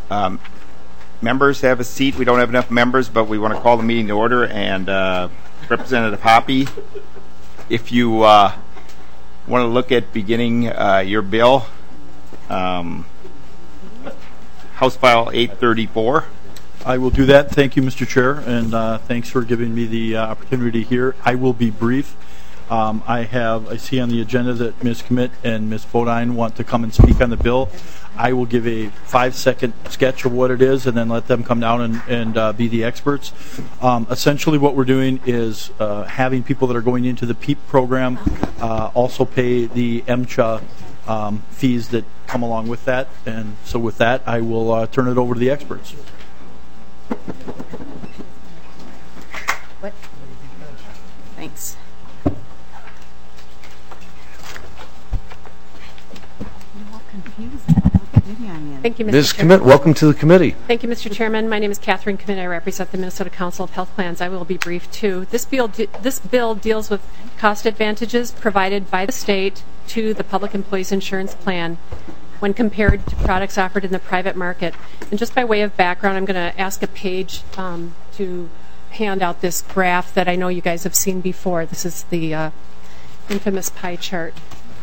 Members have a seat. We don't have enough members, but we want to call the meeting to order. And Representative Hoppe, if you want to look at beginning your bill, House File 834. I will do that. Thank you, Mr. Chair, and thanks for giving me the opportunity here. I will be brief. I see on the agenda that Ms. Kmet and Ms. Bodine want to come and speak on the bill. I will give a 5-second sketch of what it is and then let them come down and be the experts. Essentially what we're doing is having people that are going into the PEEP program also pay the MCHA fees that come along with that. And so with that, I will turn it over to the experts. What? Thanks. Thank you, Ms. Kmet, welcome to the committee. Thank you, Mr. Chairman. My name is Catherine Kmet. I represent the Minnesota Council of Health Plans. I will be brief, too. This bill deals with cost advantages provided by the state to the Public Employees Insurance Plan when compared to products offered in the private market. And just by way of background, I'm going to ask a page to hand out this graph that I know you guys have seen before. This is the infamous pie chart.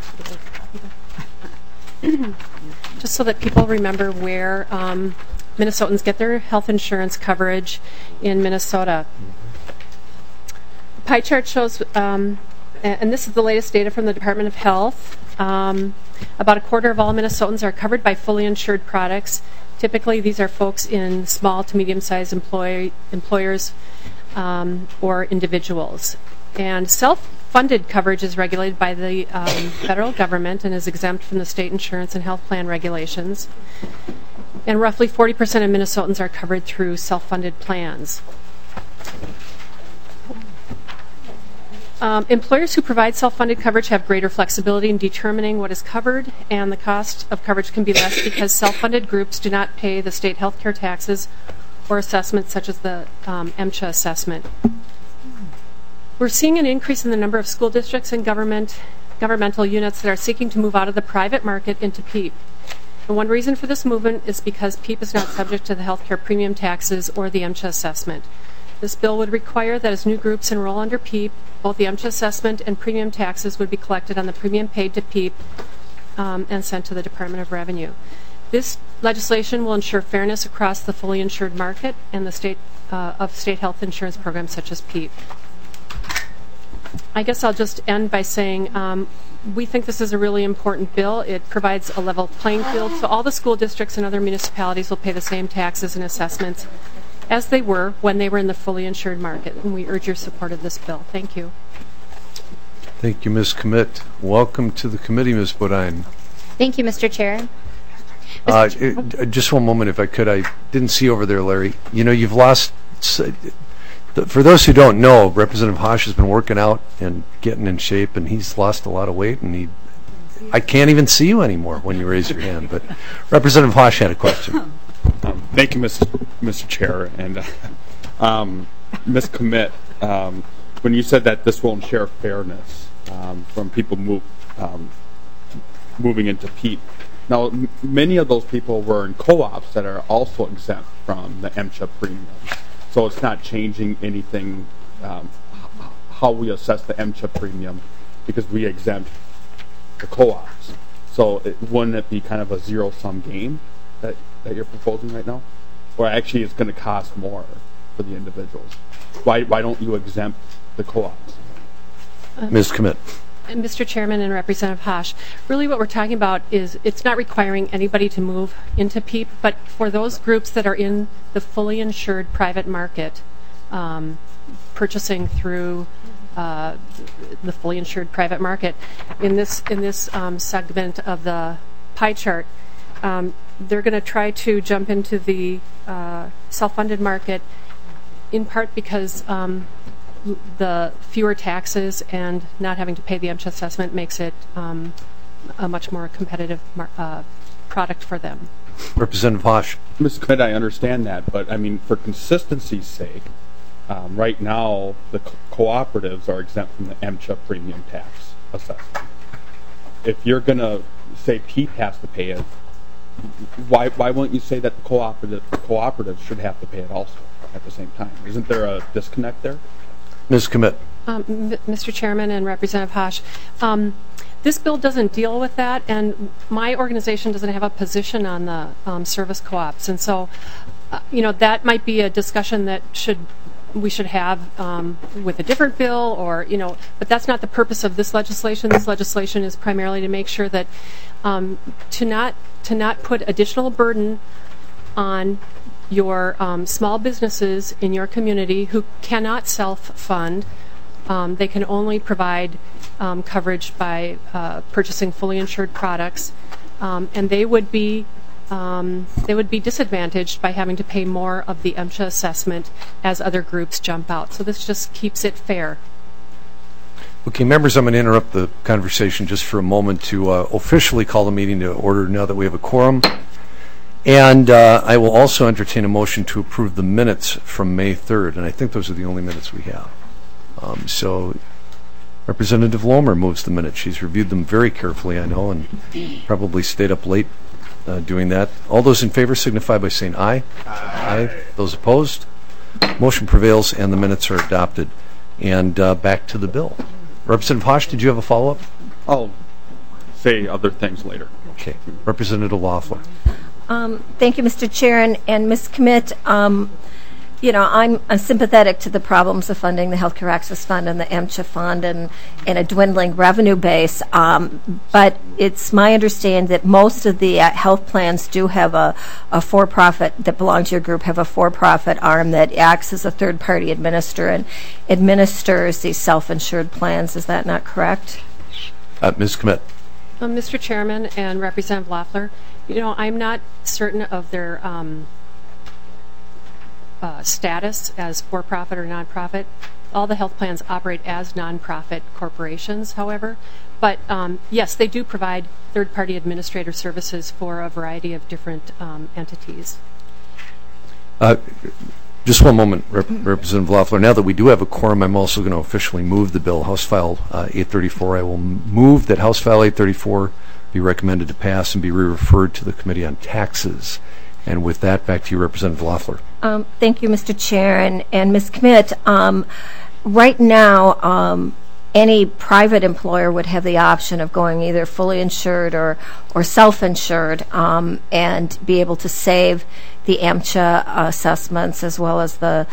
Just so that people remember where Minnesotans get their health insurance coverage in Minnesota. The pie chart shows, and this is the latest data from the Department of Health, about a quarter of all Minnesotans are covered by fully insured products. Typically, these are folks in small to medium-sized employers or individuals. And self-funded coverage is regulated by the federal government and is exempt from the state insurance and health plan regulations. And roughly 40% of Minnesotans are covered through self-funded plans. Employers who provide self-funded coverage have greater flexibility in determining what is covered, and the cost of coverage can be less because self-funded groups do not pay the state health care taxes or assessments such as the MCHA assessment. We're seeing an increase in the number of school districts and governmental units that are seeking to move out of the private market into PEEP. And one reason for this movement is because PEEP is not subject to the healthcare premium taxes or the MCHA assessment. This bill would require that as new groups enroll under PEEP, both the MCHA assessment and premium taxes would be collected on the premium paid to PEEP and sent to the Department of Revenue. This legislation will ensure fairness across the fully insured market and the state health insurance programs such as PEEP. I guess I'll just end by saying we think this is a really important bill. It provides a level playing field, so all the school districts and other municipalities will pay the same taxes and assessments as they were when they were in the fully insured market. And we urge your support of this bill. Thank you. Thank you, Ms. Kmet. Welcome to the committee, Ms. Bodine. Thank you, Mr. Chair. Just one moment, if I could. I didn't see over there, Larry. You know, you've lost... For those who don't know, Representative Hosch has been working out and getting in shape, and he's lost a lot of weight, and I can't even see you anymore when you raise your hand. But Representative Hosch had a question. Thank you, Mr. Chair. And Ms. Kmet, when you said that this will ensure fairness from people moving into PEEP, now many of those people were in co-ops that are also exempt from the MCHA premium. So it's not changing anything how we assess the MCHA premium because we exempt the co-ops. So wouldn't it be kind of a zero-sum game that you're proposing right now? Or actually it's going to cost more for the individuals? Why don't you exempt the co-ops? Ms. Kmet. Mr. Chairman and Representative Hosch, really what we're talking about is it's not requiring anybody to move into PEEP, but for those groups that are in the fully insured private market, purchasing through the fully insured private market, in this segment of the pie chart, they're going to try to jump into the self-funded market in part because the fewer taxes and not having to pay the MCHA assessment makes it a much more competitive product for them. Representative Hosch. Ms. Kmet, I understand that, but I mean, for consistency's sake, right now the cooperatives are exempt from the MCHA premium tax assessment. If you're going to say PEEP has to pay it, why won't you say that the cooperatives should have to pay it also at the same time? Isn't there a disconnect there? Ms. Kmet. Mr. Chairman and Representative Hosch, this bill doesn't deal with that, and my organization doesn't have a position on the service co-ops, and so that might be a discussion that we should have with a different bill, or but that's not the purpose of this legislation. This legislation is primarily to make sure that to not put additional burden on your small businesses in your community who cannot self-fund. They can only provide coverage by purchasing fully insured products, and they would be disadvantaged by having to pay more of the MSHA assessment as other groups jump out. So this just keeps it fair. Okay, members, I'm going to interrupt the conversation just for a moment to officially call the meeting to order now that we have a quorum. And I will also entertain a motion to approve the minutes from May 3rd, and I think those are the only minutes we have. So Representative Lohmer moves the minutes. She's reviewed them very carefully, I know, and probably stayed up late doing that. All those in favor signify by saying aye. Aye. Those opposed? Motion prevails and the minutes are adopted. And back to the bill. Representative Hosch, did you have a follow-up? I'll say other things later. Okay. Representative Loeffler. Thank you, Mr. Chair, and Ms. Kmet. I'm sympathetic to the problems of funding the Healthcare Access Fund and the MSHA Fund and a dwindling revenue base. But it's my understanding that most of the health plans do have a for-profit that belong to your group, have a for-profit arm that acts as a third-party administrator and administers these self-insured plans. Is that not correct? Ms. Kmet. Mr. Chairman and Representative Loeffler, I'm not certain of their status as for-profit or non-profit. All the health plans operate as non-profit corporations, however. But yes, they do provide third-party administrator services for a variety of different entities. Just one moment, Representative Loeffler. Now that we do have a quorum, I'm also going to officially move the bill, House File 834. I will move that House File 834 be recommended to pass and be referred to the Committee on Taxes. And with that, back to you, Representative Loeffler. Thank you, Mr. Chair. And Ms. Kmet, right now, any private employer would have the option of going either fully insured or self-insured and be able to save the MSHA assessments as well as the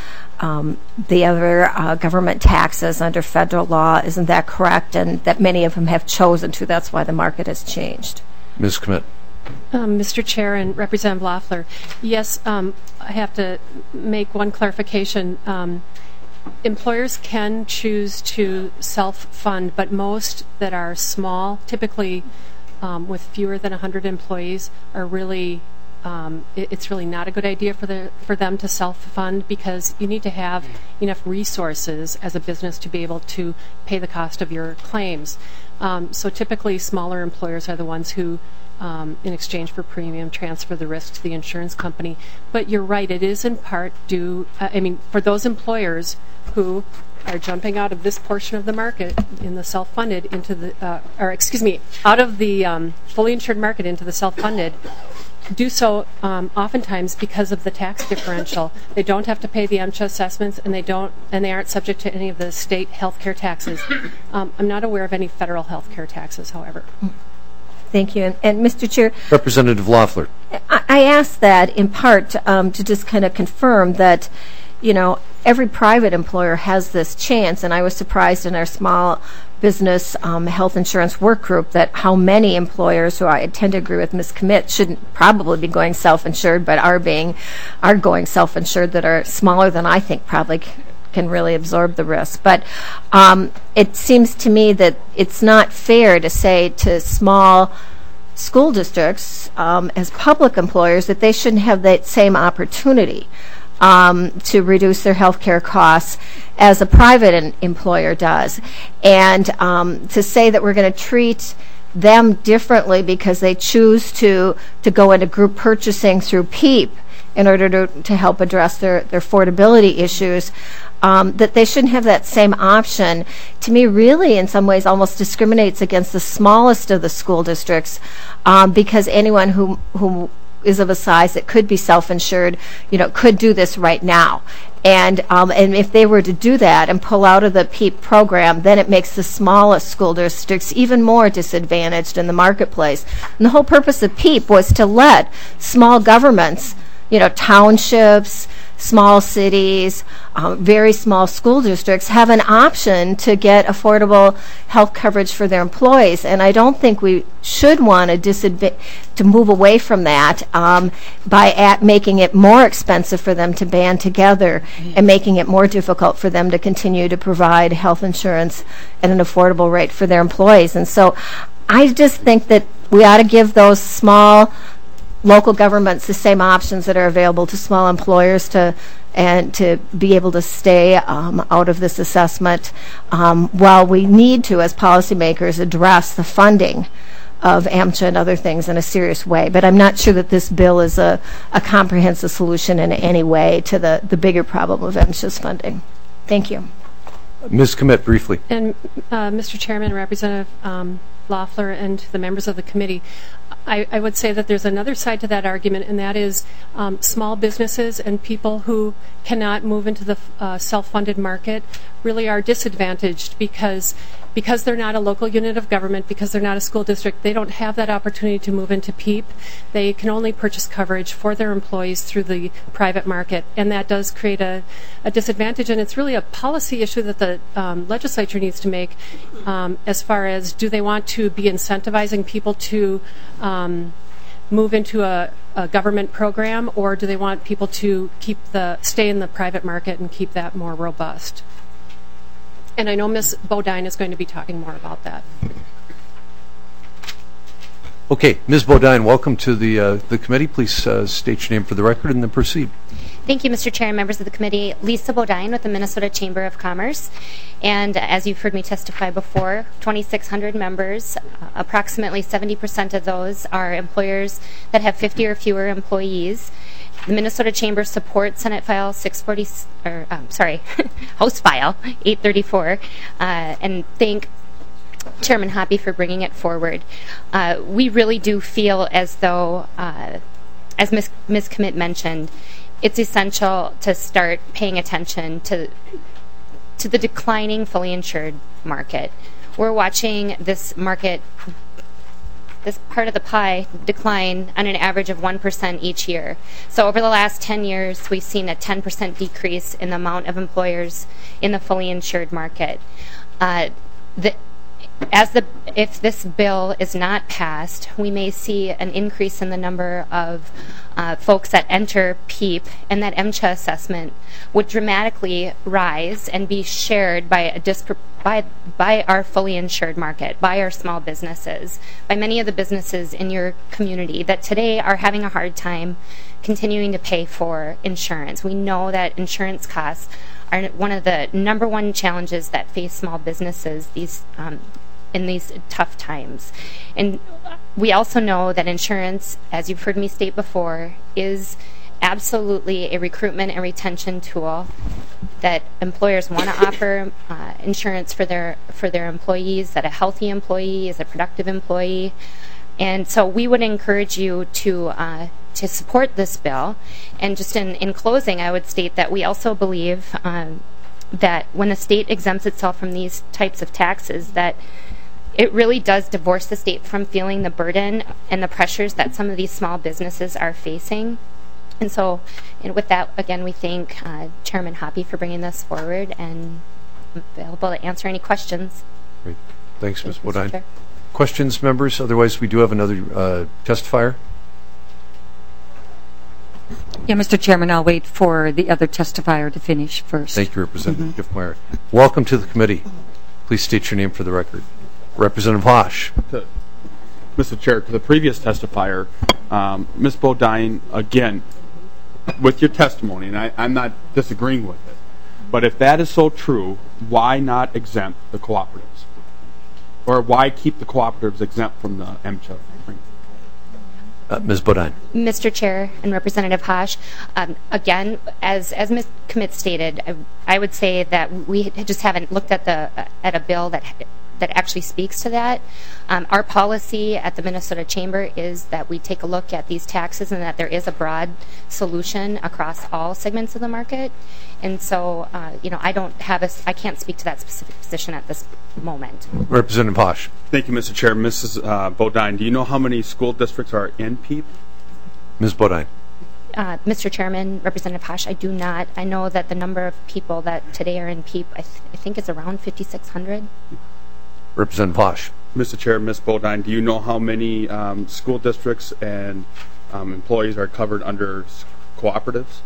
other government taxes under federal law. Isn't that correct? And that many of them have chosen to. That's why the market has changed. Ms. Kmet. Mr. Chair and Representative Loeffler, yes, I have to make one clarification. Employers can choose to self-fund, but most that are small, typically with fewer than 100 employees, are really it's really not a good idea for them to self-fund because you need to have enough resources as a business to be able to pay the cost of your claims. So typically smaller employers are the ones who in exchange for premium, transfer the risk to the insurance company. But you're right, it is in part due, for those employers who are jumping out of this portion of the market in the self-funded into the, out of the fully insured market into the self-funded, do so oftentimes because of the tax differential. They don't have to pay the MSHA assessments, and they aren't subject to any of the state health care taxes. I'm not aware of any federal health care taxes, however. Thank you. And Mr. Chair, Representative Loeffler. I asked that in part to just kind of confirm that, every private employer has this chance, and I was surprised in our small business health insurance work group that how many employers, who I tend to agree with Ms. Kmet, shouldn't probably be going self-insured, but are going self-insured that are smaller than I think probably can really absorb the risk. But it seems to me that it's not fair to say to small school districts as public employers that they shouldn't have that same opportunity to reduce their health care costs as a private employer does. And to say that we're going to treat them differently because they choose to go into group purchasing through PEEP in order to help address their affordability issues, that they shouldn't have that same option, to me really in some ways almost discriminates against the smallest of the school districts, because anyone who is of a size that could be self-insured, could do this right now. And if they were to do that and pull out of the PEEP program, then it makes the smallest school districts even more disadvantaged in the marketplace. And the whole purpose of PEEP was to let small governments, townships, small cities, very small school districts have an option to get affordable health coverage for their employees. And I don't think we should want to move away from that by making it more expensive for them to band together and making it more difficult for them to continue to provide health insurance at an affordable rate for their employees. And so I just think that we ought to give those small local governments the same options that are available to small employers to be able to stay out of this assessment, while we need to, as policymakers, address the funding of AMCHA and other things in a serious way. But I'm not sure that this bill is a comprehensive solution in any way to the bigger problem of AMCHA's funding. Thank you. Ms. Kmet, briefly. And Mr. Chairman, Representative Loeffler, and the members of the committee, I would say that there's another side to that argument, and that is small businesses and people who cannot move into the self-funded market really are disadvantaged because they're not a local unit of government, because they're not a school district. They don't have that opportunity to move into PEEP. They can only purchase coverage for their employees through the private market, and that does create a disadvantage. And it's really a policy issue that the legislature needs to make, as far as, do they want to be incentivizing people to move into a government program, or do they want people to stay in the private market and keep that more robust? And I know Ms. Bodine is going to be talking more about that. Okay, Ms. Bodine, welcome to the committee. Please state your name for the record and then proceed. Thank you, Mr. Chair and members of the committee. Lisa Bodine with the Minnesota Chamber of Commerce. And as you've heard me testify before, 2,600 members, approximately 70% of those are employers that have 50 or fewer employees. The Minnesota Chamber supports Senate File 640, House File 834, and thank Chairman Hoppe for bringing it forward. We really do feel as though, as Ms. Kmet mentioned, it's essential to start paying attention to the declining fully insured market. We're watching this market, this part of the pie, decline on an average of 1% each year. So over the last 10 years, we've seen a 10% decrease in the amount of employers in the fully insured market. If this bill is not passed, we may see an increase in the number of folks that enter PEEP, and that MCHA assessment would dramatically rise and be shared by our fully insured market, by our small businesses, by many of the businesses in your community that today are having a hard time continuing to pay for insurance. We know that insurance costs are one of the number one challenges that face small businesses in these tough times. And we also know that insurance, as you've heard me state before, is absolutely a recruitment and retention tool, that employers want to offer insurance for their employees, that a healthy employee is a productive employee. And so we would encourage you to support this bill. And just in closing, I would state that we also believe that when the state exempts itself from these types of taxes, that it really does divorce the state from feeling the burden and the pressures that some of these small businesses are facing. And so, with that, again, we thank Chairman Hoppe for bringing this forward, and I'm available to answer any questions. Great. Thanks, Ms. Bodine. Questions, members? Otherwise, we do have another testifier. Yeah, Mr. Chairman, I'll wait for the other testifier to finish first. Thank you, Representative Giffmeyer. Welcome to the committee. Please state your name for the record. Representative Hosch. Mr. Chair, to the previous testifier, Ms. Bodine, again, with your testimony, and I'm not disagreeing with it, but if that is so true, why not exempt the cooperatives? Or why keep the cooperatives exempt from the MCHA? Ms. Bodine. Mr. Chair and Representative Hash, again, as Ms. Kmet stated, I would say that we just haven't looked at a bill that actually speaks to that. Our policy at the Minnesota Chamber is that we take a look at these taxes and that there is a broad solution across all segments of the market. And so, I can't speak to that specific position at this moment. Representative Hash. Thank you, Mr. Chair. Mrs. Bodine, do you know how many school districts are in PEEP? Ms. Bodine. Mr. Chairman, Representative Hash, I do not. I know that the number of people that today are in PEEP, I think it's around 5,600. Representative Hash. Mr. Chair, Ms. Bodine, do you know how many school districts and employees are covered under cooperatives?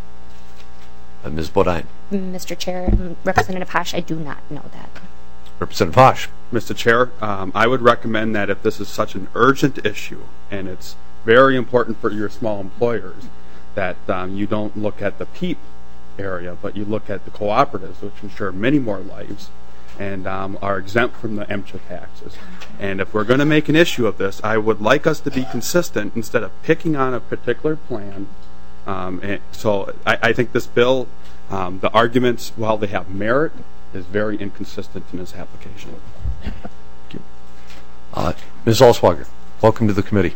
Ms. Bodine. Mr. Chair, Representative Hash, I do not know that. Representative Hash. Mr. Chair, I would recommend that if this is such an urgent issue and it's very important for your small employers, that you don't look at the PEEP area, but you look at the cooperatives, which insure many more lives and are exempt from the MCHA taxes. And if we're going to make an issue of this, I would like us to be consistent instead of picking on a particular plan. And so I think this bill, the arguments, while they have merit, is very inconsistent in its application. Thank you. Ms. Alswager, welcome to the committee.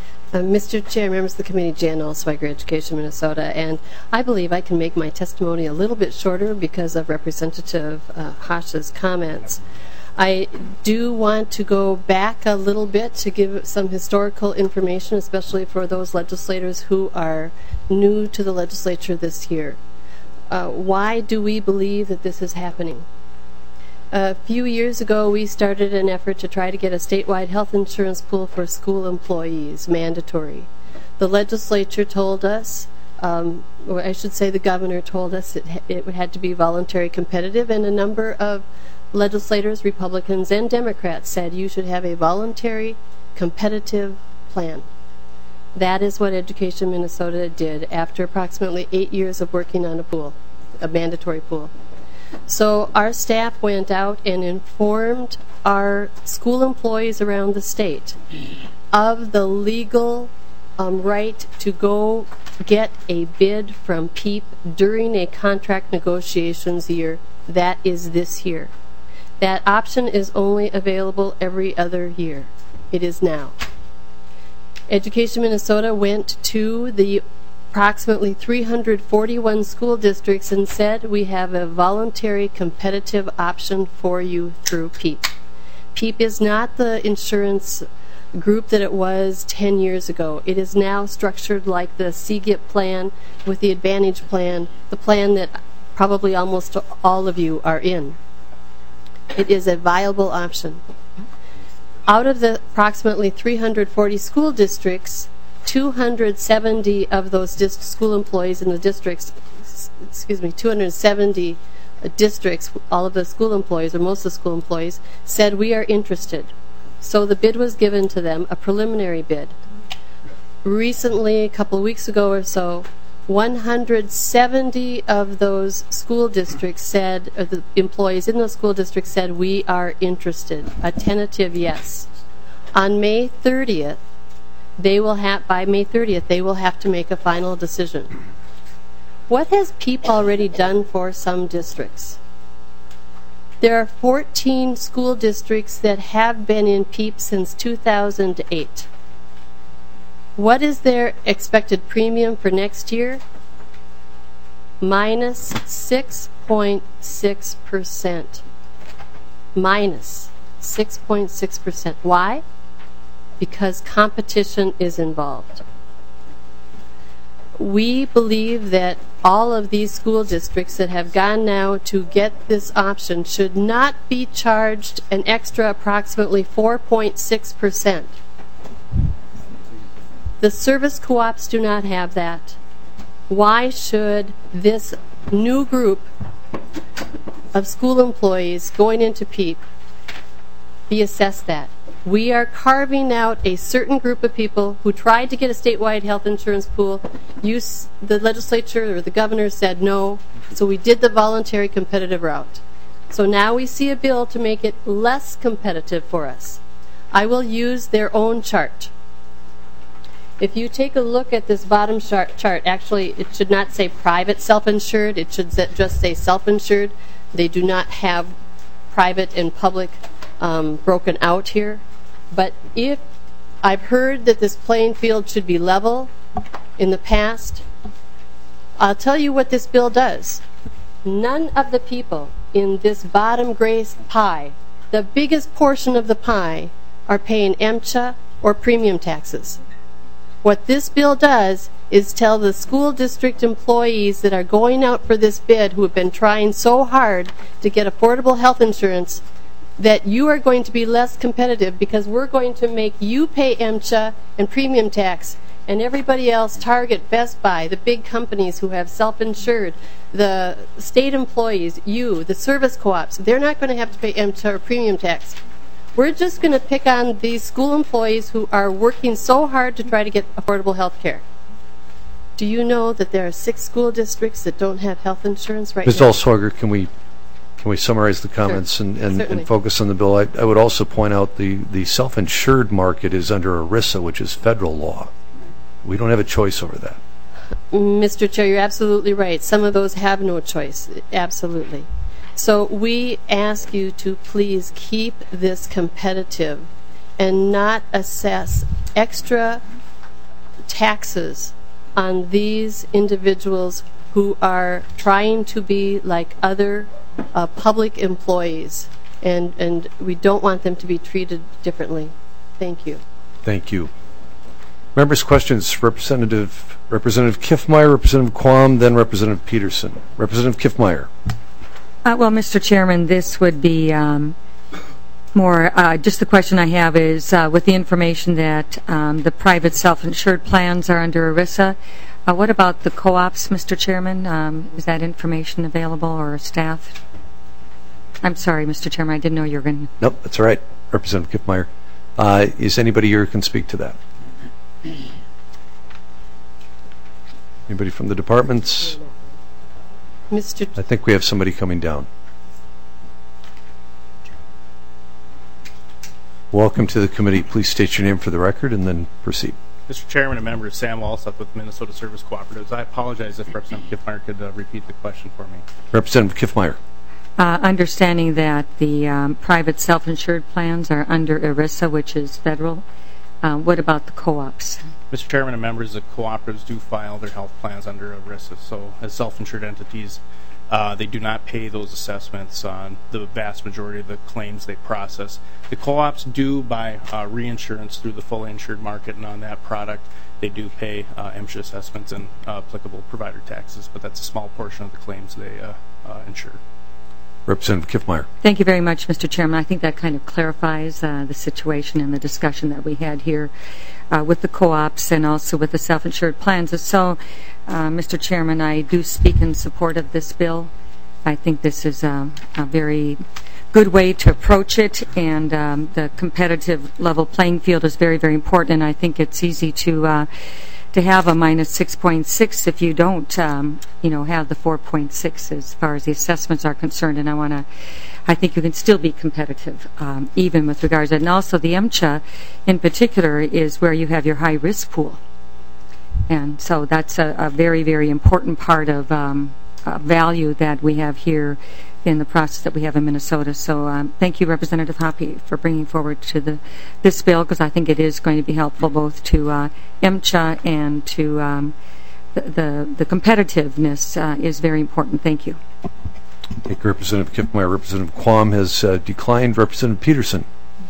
Mr. Chair, members of the committee, Jan Alswager, Education Minnesota, and I believe I can make my testimony a little bit shorter because of Representative Hash's comments. I do want to go back a little bit to give some historical information, especially for those legislators who are new to the legislature this year. Why do we believe that this is happening? A few years ago, we started an effort to try to get a statewide health insurance pool for school employees, mandatory. The legislature told us, or I should say the governor told us it had to be voluntary competitive, and a number of legislators, Republicans and Democrats, said you should have a voluntary competitive plan. That is what Education Minnesota did after approximately 8 years of working on a pool, a mandatory pool. So our staff went out and informed our school employees around the state of the legal right to go get a bid from PEEP during a contract negotiations year. That is this year. That option is only available every other year. It is now. Education Minnesota went to the approximately 341 school districts and said we have a voluntary competitive option for you through PEEP. PEEP is not the insurance group that it was 10 years ago. It is now structured like the CGIP plan with the Advantage plan, the plan that probably almost all of you are in. It is a viable option. Out of the approximately 340 school districts, 270 of those school employees in the districts, 270 districts, all of the school employees, or most of the school employees, said we are interested. So the bid was given to them, a preliminary bid. Recently, a couple of weeks ago or so, 170 of those school districts said, or the employees in those school districts said, we are interested, a tentative yes. On May 30th, by May 30th, they will have to make a final decision. What has PEEP already done for some districts? There are 14 school districts that have been in PEEP since 2008. What is their expected premium for next year? Minus 6.6%. Minus 6.6%. Why? Because competition is involved. We believe that all of these school districts that have gone now to get this option should not be charged an extra approximately 4.6%. The service co-ops do not have that. Why should this new group of school employees going into PEEP be assessed that? We are carving out a certain group of people who tried to get a statewide health insurance pool. The legislature or the governor said no, so we did the voluntary competitive route. So now we see a bill to make it less competitive for us. I will use their own chart. If you take a look at this bottom chart, actually it should not say private self-insured, it should just say self-insured. They do not have private and public broken out here. But if I've heard that this playing field should be level in the past, I'll tell you what this bill does. None of the people in this bottom gray pie, the biggest portion of the pie, are paying MCHA or premium taxes. What this bill does is tell the school district employees that are going out for this bid, who have been trying so hard to get affordable health insurance, that you are going to be less competitive because we're going to make you pay MCHA and premium tax, and everybody else, Target, Best Buy, the big companies who have self-insured, the state employees, you, the service co-ops, they're not going to have to pay MCHA or premium tax. We're just going to pick on these school employees who are working so hard to try to get affordable health care. Do you know that there are 6 school districts that don't have health insurance right Ms. now? Alswager, can we summarize the comments Sure. and Certainly. focus on the bill? I would also point out the self-insured market is under ERISA, which is federal law. We don't have a choice over that. Mr. Chair, you're absolutely right. Some of those have no choice. Absolutely. So we ask you to please keep this competitive and not assess extra taxes on these individuals who are trying to be like other public employees, and we don't want them to be treated differently. Thank you. Thank you. Members' questions. Representative Kiffmeyer, Representative Quam, then Representative Peterson. Representative Kiffmeyer. Well, Mr. Chairman, this would be more, just the question I have is, with the information that the private self-insured plans are under ERISA, what about the co-ops, Mr. Chairman? Is that information available, or staff? I'm sorry, Mr. Chairman, I didn't know you were going to... Nope, that's all right. Representative Kiffmeyer. Is anybody here who can speak to that? Anybody from the departments? I think we have somebody coming down. Welcome to the committee. Please state your name for the record and then proceed. Mr. Chairman and members, Sam Walsup with Minnesota Service Cooperatives. I apologize if Representative Kiffmeyer could repeat the question for me. Representative Kiffmeyer. Understanding that the private self-insured plans are under ERISA, which is federal, what about the co-ops? Mr. Chairman and members, the cooperatives do file their health plans under ERISA, so as self-insured entities, they do not pay those assessments on the vast majority of the claims they process. The co-ops do buy reinsurance through the fully insured market, and on that product they do pay MSHA assessments and applicable provider taxes, but that's a small portion of the claims they insure. Representative Kiffmeyer. Thank you very much, Mr. Chairman. I think that kind of clarifies the situation and the discussion that we had here with the co-ops and also with the self-insured plans. And so, Mr. Chairman, I do speak in support of this bill. I think this is a very good way to approach it, and the competitive level playing field is very, very important, and I think it's easy to have a minus 6.6 if you don't, have the 4.6 as far as the assessments are concerned. And I think you can still be competitive, even with regards to that. And also the MCHA, in particular, is where you have your high risk pool, and so that's a very, very important part of value that we have here in the process that we have in Minnesota. So thank you, Representative Hoppe, for bringing forward to this bill, because I think it is going to be helpful both to MCHA and to the competitiveness is very important. Thank you. Thank you, Representative Kiffmeyer. Representative Quam has declined. Representative Peterson.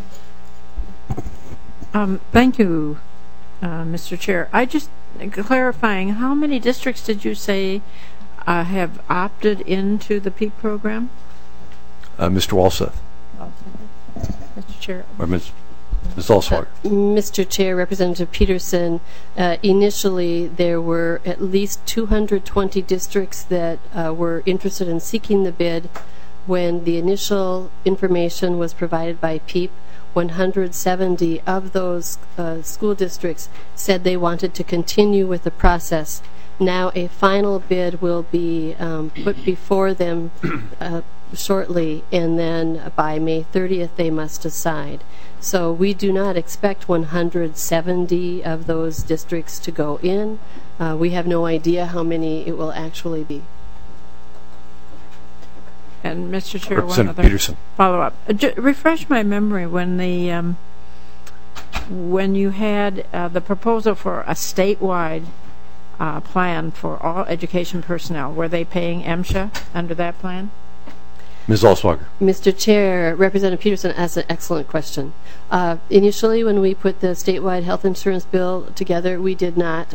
Thank you, Mr. Chair. I just clarifying, how many districts did you say have opted into the PEAP program? Mr. Walsup. Mr. Chair. Or Ms. Alswager. Mr. Chair, Representative Peterson, initially there were at least 220 districts that were interested in seeking the bid. When the initial information was provided by PEAP, 170 of those school districts said they wanted to continue with the process. Now a final bid will be put before them shortly, and then by May 30th they must decide. So we do not expect 170 of those districts to go in. We have no idea how many it will actually be. And Mr. Chair, one Representative other Peterson. follow-up. Refresh my memory when you had the proposal for a statewide plan for all education personnel. Were they paying MSHA under that plan? Ms. Alswager. Mr. Chair, Representative Peterson asked an excellent question. Initially, when we put the statewide health insurance bill together, we did not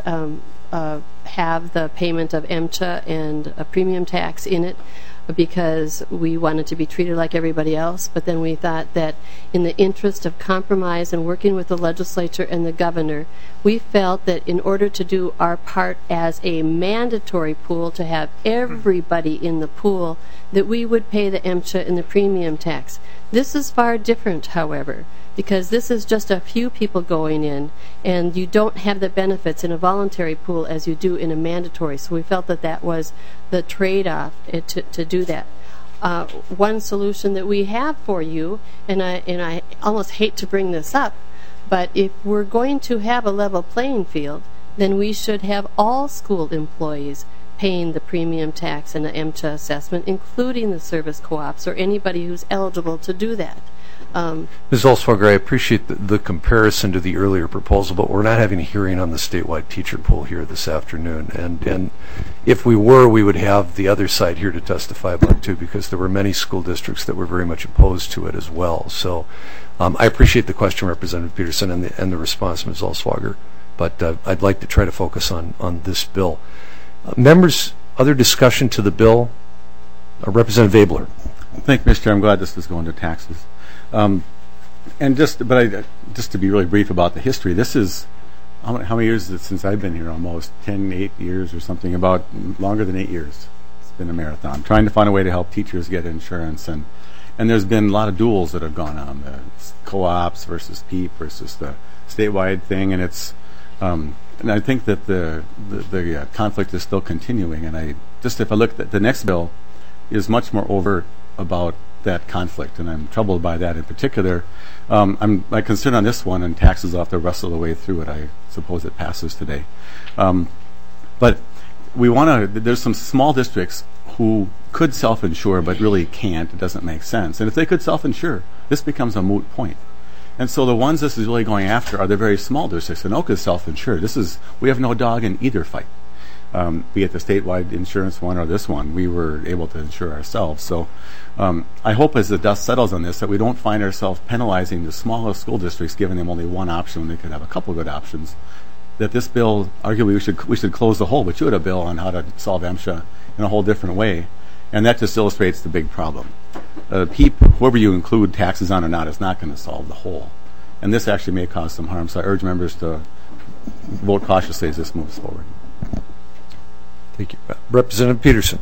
have the payment of MCHA and a premium tax in it because we wanted to be treated like everybody else. But then we thought that in the interest of compromise and working with the legislature and the governor, we felt that in order to do our part as a mandatory pool to have everybody in the pool, that we would pay the MCHA and the premium tax. This is far different, however, because this is just a few people going in, and you don't have the benefits in a voluntary pool as you do in a mandatory. So we felt that that was the trade-off to do that. One solution that we have for you, and I almost hate to bring this up, but if we're going to have a level playing field, then we should have all school employees paying the premium tax and the MCHA assessment, including the service co-ops or anybody who's eligible to do that. Ms. Alswager, I appreciate the comparison to the earlier proposal, but we're not having a hearing on the statewide teacher pool here this afternoon. And if we were, we would have the other side here to testify about too, because there were many school districts that were very much opposed to it as well. So I appreciate the question, Representative Peterson, and the response, Ms. Alswager. But I'd like to try to focus on this bill. Members, other discussion to the bill? Representative Abler. Thank you, Mr. Chair. I'm glad this is going to taxes. Just to be really brief about the history, this is how many years is it since I've been here? Almost 8 years or something, about longer than 8 years. It's been a marathon, trying to find a way to help teachers get insurance, and there's been a lot of duels that have gone on, the co-ops versus PEEP versus the statewide thing, and it's and I think that the conflict is still continuing. And if I look at the next bill, is much more overt about that conflict, and I'm troubled by that in particular. My concern on this one, and taxes off the rest of the way through it, I suppose it passes today. But there's some small districts who could self-insure but really can't. It doesn't make sense. And if they could self-insure, this becomes a moot point. And so the ones this is really going after are the very small districts. Anoka is self-insured. We have no dog in either fight. Be it the statewide insurance one or this one, we were able to insure ourselves. So I hope as the dust settles on this that we don't find ourselves penalizing the smallest school districts, giving them only one option when they could have a couple of good options. That this bill, arguably, we should close the hole, but you had a bill on how to solve MSHA in a whole different way, and that just illustrates the big problem. PEEP, whoever you include taxes on or not, is not going to solve the whole. And this actually may cause some harm, so I urge members to vote cautiously as this moves forward. Thank you. Representative Peterson.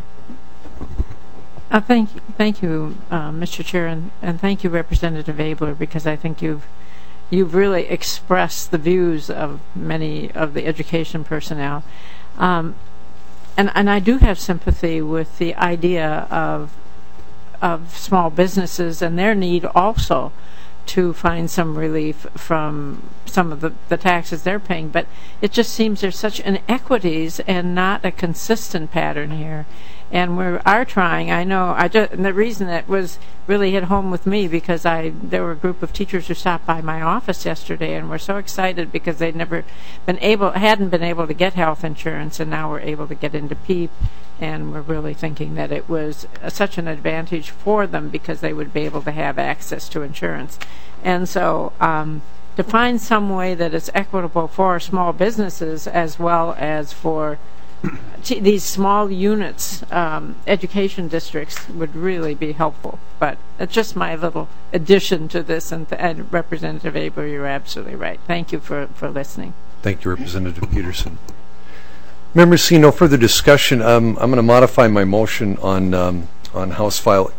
Thank you, Mr. Chair, and thank you, Representative Abler, because I think you've really expressed the views of many of the education personnel. And I do have sympathy with the idea of small businesses and their need also to find some relief from some of the taxes they're paying. But it just seems there's such inequities and not a consistent pattern here. And we are trying. I know. And the reason that was really hit home with me because there were a group of teachers who stopped by my office yesterday and were so excited because hadn't been able to get health insurance, and now we're able to get into PEEP, and we're really thinking that it was such an advantage for them because they would be able to have access to insurance. And so to find some way that it's equitable for small businesses as well as for these small units, education districts would really be helpful. But it's just my little addition to this, and Representative Abler, you're absolutely right. Thank you for listening. Thank you, Representative Peterson. Members, see no further discussion. I'm going to modify my motion on House File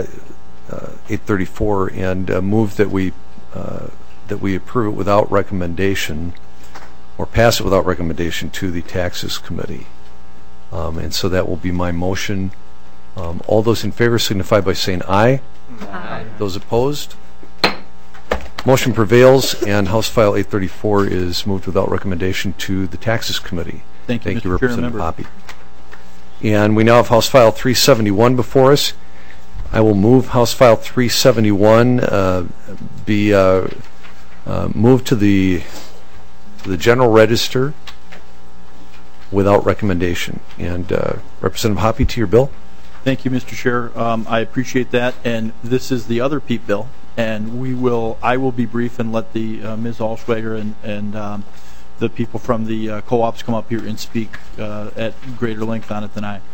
834 and move that we approve it without recommendation, or pass it without recommendation to the Taxes Committee. And so that will be my motion. All those in favor signify by saying aye. Aye. Those opposed? Motion prevails, and House File 834 is moved without recommendation to the Taxes Committee. Thank you, Mr. Chair, Representative members. Hoppe. And we now have House File 371 before us. I will move House File 371 be moved to the General Register without recommendation. And Representative Hoppe, to your bill. Thank you, Mr. Chair. I appreciate that. And this is the other PEEP bill. And I will be brief and let the Ms. Allschwager and the people from the co-ops come up here and speak at greater length on it than I.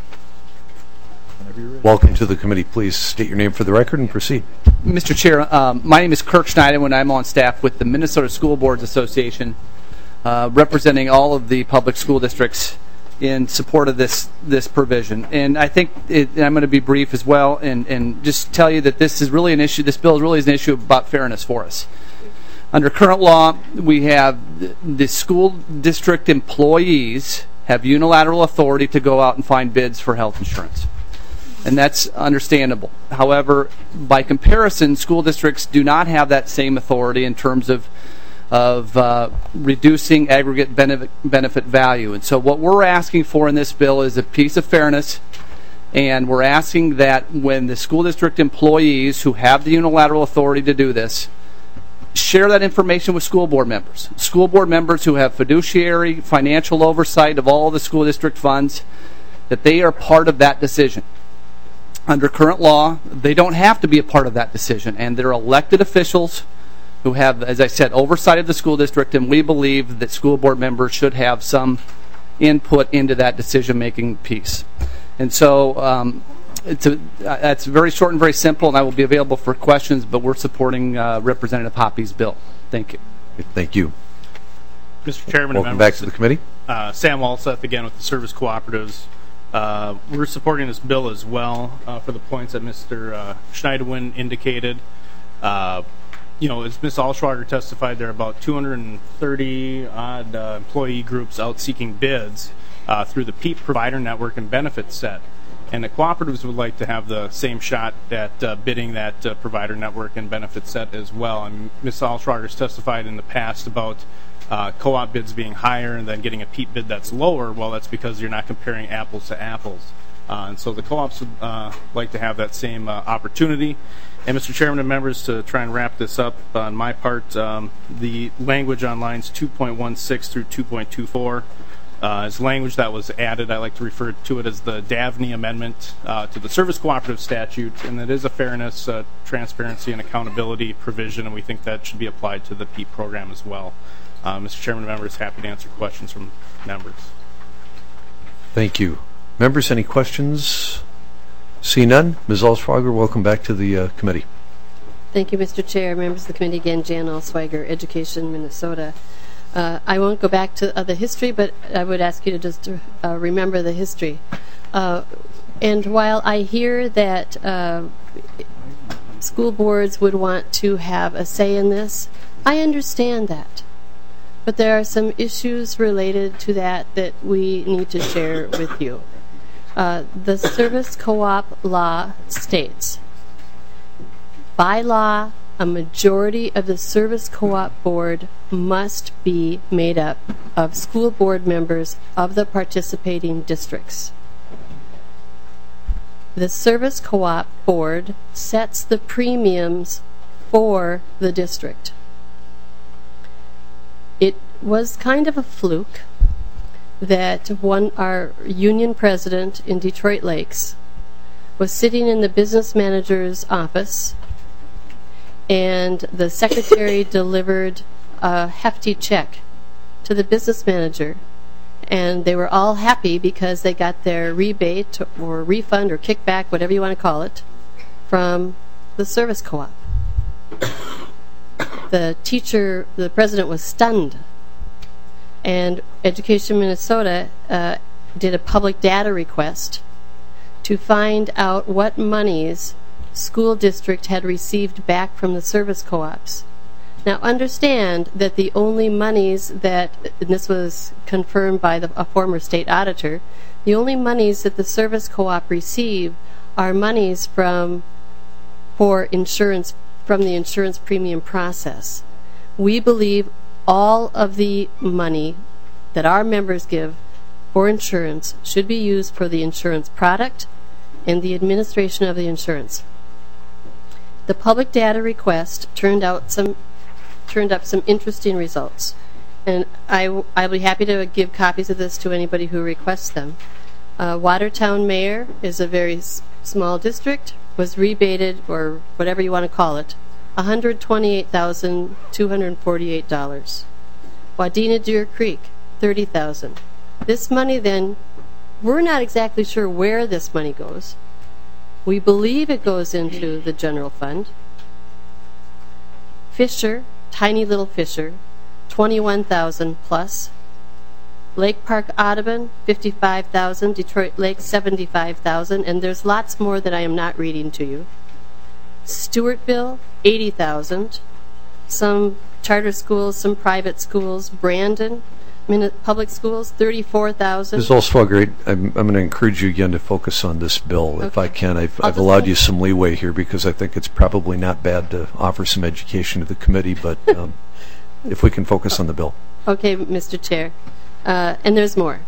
Welcome to the committee. Please state your name for the record and proceed. Mr. Chair, my name is Kirk Schneider, and I'm on staff with the Minnesota School Boards Association, representing all of the public school districts in support of this provision. And I think and I'm going to be brief as well, and just tell you that this is really an issue. This bill really is an issue about fairness for us. Under current law, we have the school district employees have unilateral authority to go out and find bids for health insurance. And that's understandable. However, by comparison, school districts do not have that same authority in terms of reducing aggregate benefit value. And so what we're asking for in this bill is a piece of fairness, and we're asking that when the school district employees who have the unilateral authority to do this share that information with school board members. School board members who have fiduciary financial oversight of all the school district funds, that they are part of that decision. Under current law, they don't have to be a part of that decision, and they're elected officials who have, as I said, oversight of the school district, and we believe that school board members should have some input into that decision-making piece. And so that's very short and very simple, and I will be available for questions, but we're supporting Representative Hoppe's bill. Thank you. Thank you. Mr. Chairman, welcome back to the committee. Sam Walseth again with the Service Cooperatives. We're supporting this bill as well for the points that Mr. Schneiderwin indicated. As Ms. Allschwager testified, there are about 230-odd employee groups out seeking bids through the PEEP provider network and benefit set. And the cooperatives would like to have the same shot at bidding that provider network and benefit set as well. And Ms. Allschwager's testified in the past about co-op bids being higher and then getting a PEEP bid that's lower. Well, that's because you're not comparing apples to apples. And so the co-ops would like to have that same opportunity. And Mr. Chairman and members, to try and wrap this up on my part, the language on lines 2.16 through 2.24 is language that was added. I like to refer to it as the Davney Amendment to the Service Cooperative Statute, and it is a fairness, transparency, and accountability provision, and we think that should be applied to the PEEP program as well. Mr. Chairman and members, happy to answer questions from members. Thank you. Members, any questions? See none. Ms. Allschwager, welcome back to the committee. Thank you, Mr. Chair. Members of the committee, again, Jan Allschwager, Education, Minnesota. I won't go back to the history, but I would ask you to just remember the history. And while I hear that school boards would want to have a say in this, I understand that. But there are some issues related to that we need to share with you. The Service Co-op law states, by law, a majority of the Service Co-op board must be made up of school board members of the participating districts. The Service Co-op board sets the premiums for the district. It was kind of a fluke that our union president in Detroit Lakes was sitting in the business manager's office, and the secretary delivered a hefty check to the business manager, and they were all happy because they got their rebate or refund or kickback, whatever you want to call it, from the Service Co-op. The president was stunned, and Education Minnesota did a public data request to find out what monies school district had received back from the service co-ops. Now understand that the only monies that, and this was confirmed by a former state auditor, the only monies that the service co-op receive are monies for insurance from the insurance premium process. We believe all of the money that our members give for insurance should be used for the insurance product and the administration of the insurance. The public data request turned up some interesting results, and I'll be happy to give copies of this to anybody who requests them. Watertown Mayor is a very small district, was rebated, or whatever you want to call it, $128,248. Wadena Deer Creek, $30,000. This money then, we're not exactly sure where this money goes. We believe it goes into the general fund. Fisher, tiny little Fisher, $21,000 plus. Lake Park Audubon, $55,000. Detroit Lake, $75,000. And there's lots more that I am not reading to you. Stewartville, $80,000. Some charter schools, some private schools. Brandon Public Schools, $34,000. Ms. Olswager, I'm going to encourage you again to focus on this bill, if I can. I've allowed you some leeway here because I think it's probably not bad to offer some education to the committee, but if we can focus on the bill. Okay, Mr. Chair. And there's more.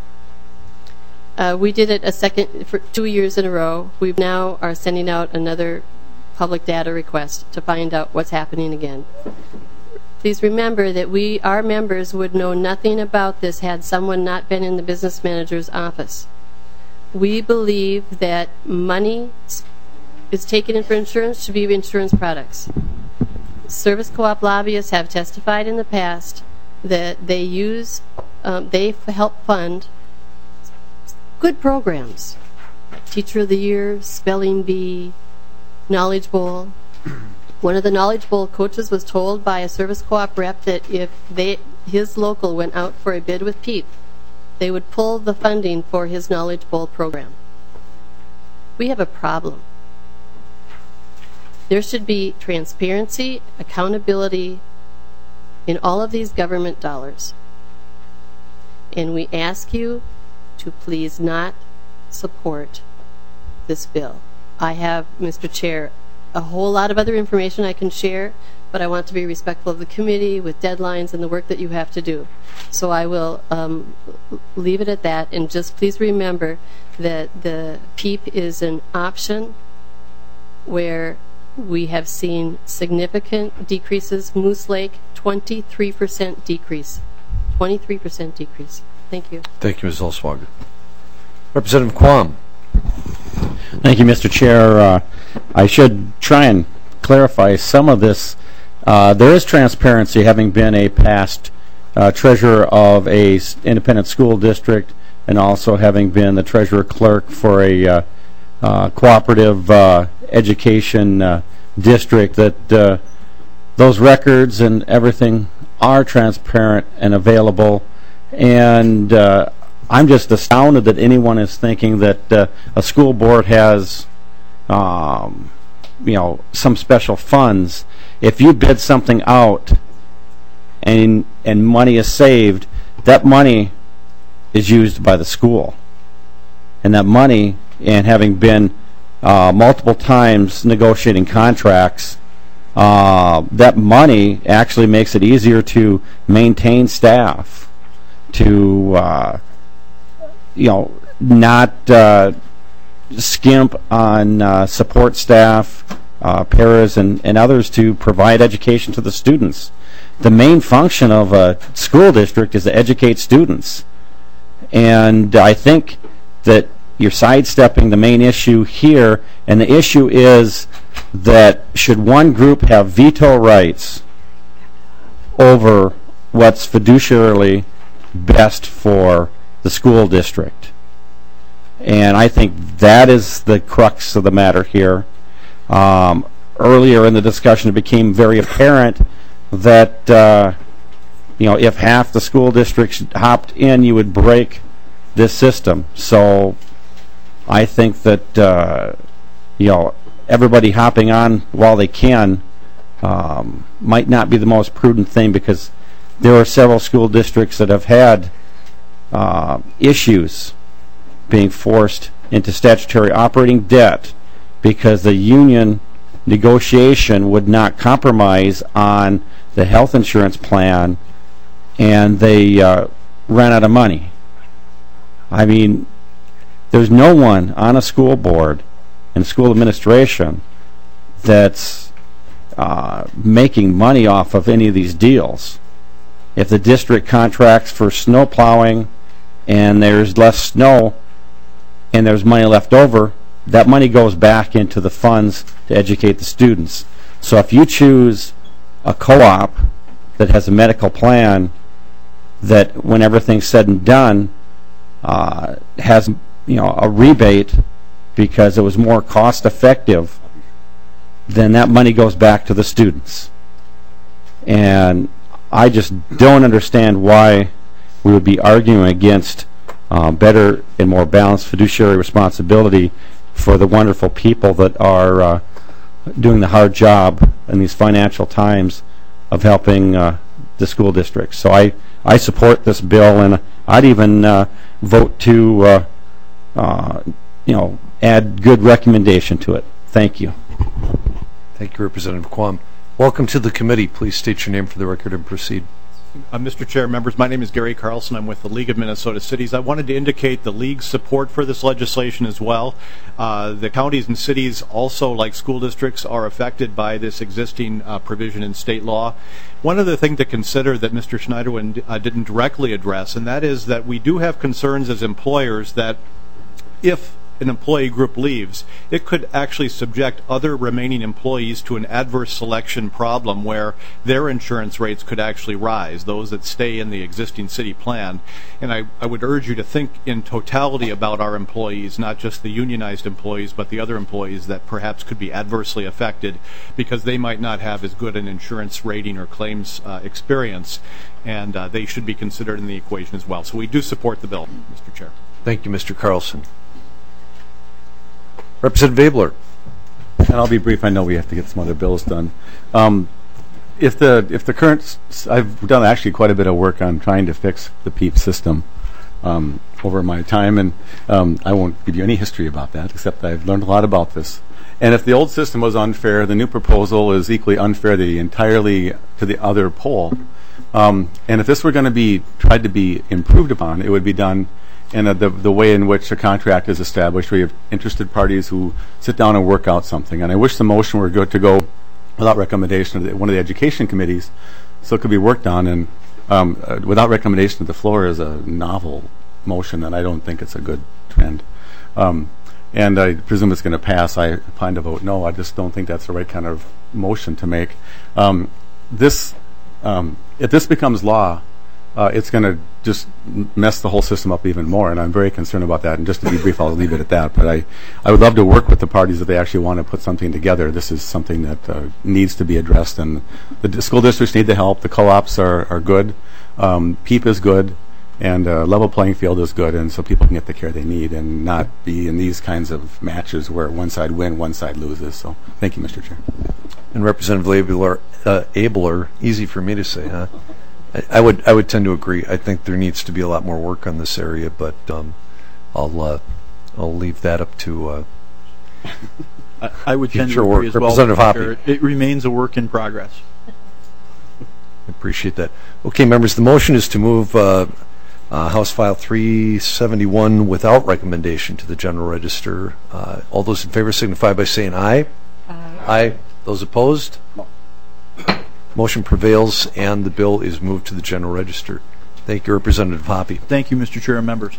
We did it for 2 years in a row. We now are sending out another public data request to find out what's happening again. Please remember that our members would know nothing about this had someone not been in the business manager's office. We believe that money is taken in for insurance should be insurance products. Service co-op lobbyists have testified in the past that they help fund good programs. Teacher of the Year, Spelling Bee, Knowledge Bowl. One of the Knowledge Bowl coaches was told by a service co-op rep that if his local went out for a bid with PEEP, they would pull the funding for his Knowledge Bowl program. We have a problem. There should be transparency, accountability in all of these government dollars. And we ask you to please not support this bill. I have, Mr. Chair, a whole lot of other information I can share, but I want to be respectful of the committee with deadlines and the work that you have to do. So I will leave it at that, and just please remember that the PEEP is an option where we have seen significant decreases. Moose Lake, 23% decrease. 23% decrease. Thank you. Thank you, Ms. Olswager. Representative Quam. Thank you, Mr. Chair. I should try and clarify some of this. There is transparency, having been a past treasurer of a independent school district and also having been the treasurer clerk for a cooperative education district, that those records and everything are transparent and available. And I'm just astounded that anyone is thinking that a school board has, some special funds. If you bid something out and money is saved, that money is used by the school. And that money, and having been multiple times negotiating contracts, that money actually makes it easier to maintain staff, to not skimp on support staff, paras, and others to provide education to the students. The main function of a school district is to educate students. And I think that you're sidestepping the main issue here, and the issue is that should one group have veto rights over what's fiduciarily best for the school district. And I think that is the crux of the matter here. Earlier in the discussion, it became very apparent that if half the school districts hopped in, you would break this system. So I think that everybody hopping on while they can might not be the most prudent thing, because there are several school districts that have had issues being forced into statutory operating debt because the union negotiation would not compromise on the health insurance plan, and they ran out of money. I mean, there's no one on a school board and school administration that's making money off of any of these deals. If the district contracts for snow plowing and there's less snow and there's money left over, that money goes back into the funds to educate the students. So if you choose a co-op that has a medical plan that, when everything's said and done, has a rebate because it was more cost effective, then that money goes back to the students. And I just don't understand why we would be arguing against better and more balanced fiduciary responsibility for the wonderful people that are doing the hard job in these financial times of helping the school districts. So I support this bill, and I'd even vote to add good recommendation to it. Thank you. Thank you, Representative Quam. Welcome to the committee. Please state your name for the record and proceed. Mr. Chair, members, my name is Gary Carlson. I'm with the League of Minnesota Cities. I wanted to indicate the League's support for this legislation as well. The counties and cities also, like school districts, are affected by this existing provision in state law. One other thing to consider that Mr. Schneiderwin didn't directly address, and that is that we do have concerns as employers that if an employee group leaves, it could actually subject other remaining employees to an adverse selection problem where their insurance rates could actually rise, those that stay in the existing city plan. And I would urge you to think in totality about our employees, not just the unionized employees, but the other employees that perhaps could be adversely affected because they might not have as good an insurance rating or claims experience, and they should be considered in the equation as well. So we do support the bill, Mr. Chair. Thank you, Mr. Carlson. Representative Abler. And I'll be brief. I know we have to get some other bills done. If the current, I've done actually quite a bit of work on trying to fix the PEEP system over my time, and I won't give you any history about that, except I've learned a lot about this. And if the old system was unfair, the new proposal is equally unfair entirely to the other pole. And if this were going to be tried to be improved upon, it would be done in the way in which a contract is established, where you have interested parties who sit down and work out something. And I wish the motion were good to go without recommendation of one of the education committees, so it could be worked on. And without recommendation of the floor is a novel motion, and I don't think it's a good trend. And I presume it's going to pass. I plan to vote no. I just don't think that's the right kind of motion to make. If this becomes law, it's going to just mess the whole system up even more, and I'm very concerned about that. And just to be brief, I'll leave it at that. But I would love to work with the parties if they actually want to put something together. This is something that needs to be addressed, and the school districts need the help. The co-ops are good. PEEP is good, and level playing field is good, and so people can get the care they need and not be in these kinds of matches where one side wins, one side loses. So thank you, Mr. Chair. And Representative Abler, easy for me to say, huh? I would tend to agree. I think there needs to be a lot more work on this area, but I'll leave that up to. I would tend to agree as well. Representative Hoppe. It remains a work in progress. I appreciate that. Okay, members, the motion is to move House File 371 without recommendation to the General Register. All those in favor signify by saying aye. Aye. Those opposed? Motion prevails, and the bill is moved to the General Register. Thank you, Representative Hoppe. Thank you, Mr. Chair and members.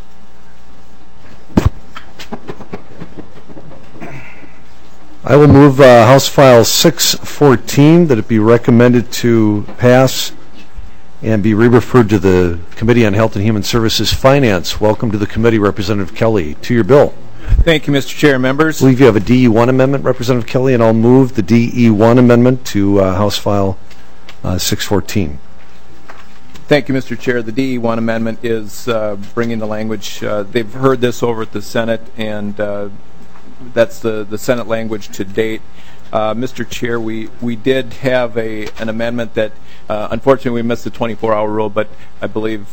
I will move House File 614 that it be recommended to pass and be re-referred to the Committee on Health and Human Services Finance. Welcome to the committee, Representative Kelly. To your bill. Thank you, Mr. Chair and members. I believe you have a DE1 amendment, Representative Kelly, and I'll move the DE1 amendment to House File 614. Thank you, Mr. Chair. The DE1 amendment is bringing the language. They've heard this over at the Senate, and that's the Senate language to date. Mr. Chair, we did have an amendment that, unfortunately, we missed the 24-hour rule, but I believe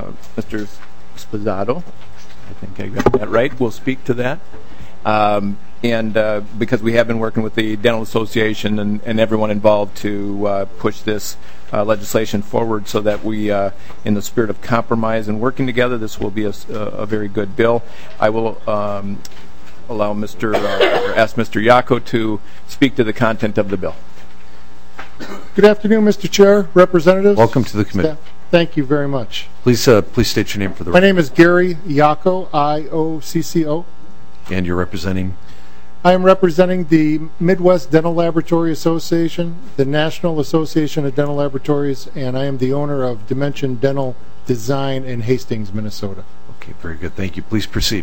Mr. Sposato, I think I got that right, will speak to that. and because we have been working with the Dental Association and everyone involved to push this legislation forward so that we, in the spirit of compromise and working together, this will be a very good bill. I will allow ask Mr. Yako to speak to the content of the bill. Good afternoon, Mr. Chair, representatives. Welcome to the committee. Staff. Thank you very much. Please state your name for the record. My name is Gary Iocco, I-O-C-C-O. And you're representing? I am representing the Midwest Dental Laboratory Association, the National Association of Dental Laboratories, and I am the owner of Dimension Dental Design in Hastings, Minnesota. Okay, very good. Thank you. Please proceed.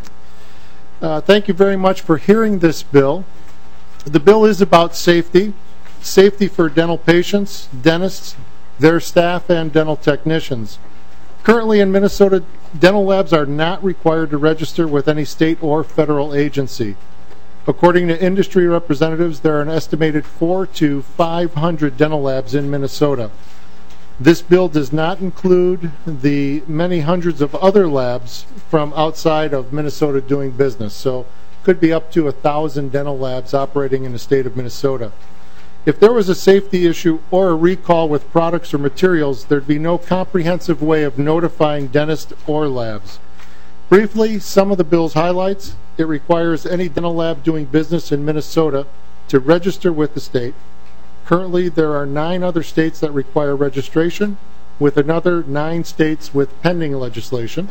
Thank you very much for hearing this bill. The bill is about safety for dental patients, dentists, their staff, and dental technicians. Currently in Minnesota, dental labs are not required to register with any state or federal agency. According to industry representatives, there are an estimated 400 to 500 dental labs in Minnesota. This bill does not include the many hundreds of other labs from outside of Minnesota doing business, so could be up to 1,000 dental labs operating in the state of Minnesota. If there was a safety issue or a recall with products or materials, there'd be no comprehensive way of notifying dentists or labs. Briefly, some of the bill's highlights: it requires any dental lab doing business in Minnesota to register with the state. Currently, there are 9 other states that require registration, with another 9 states with pending legislation.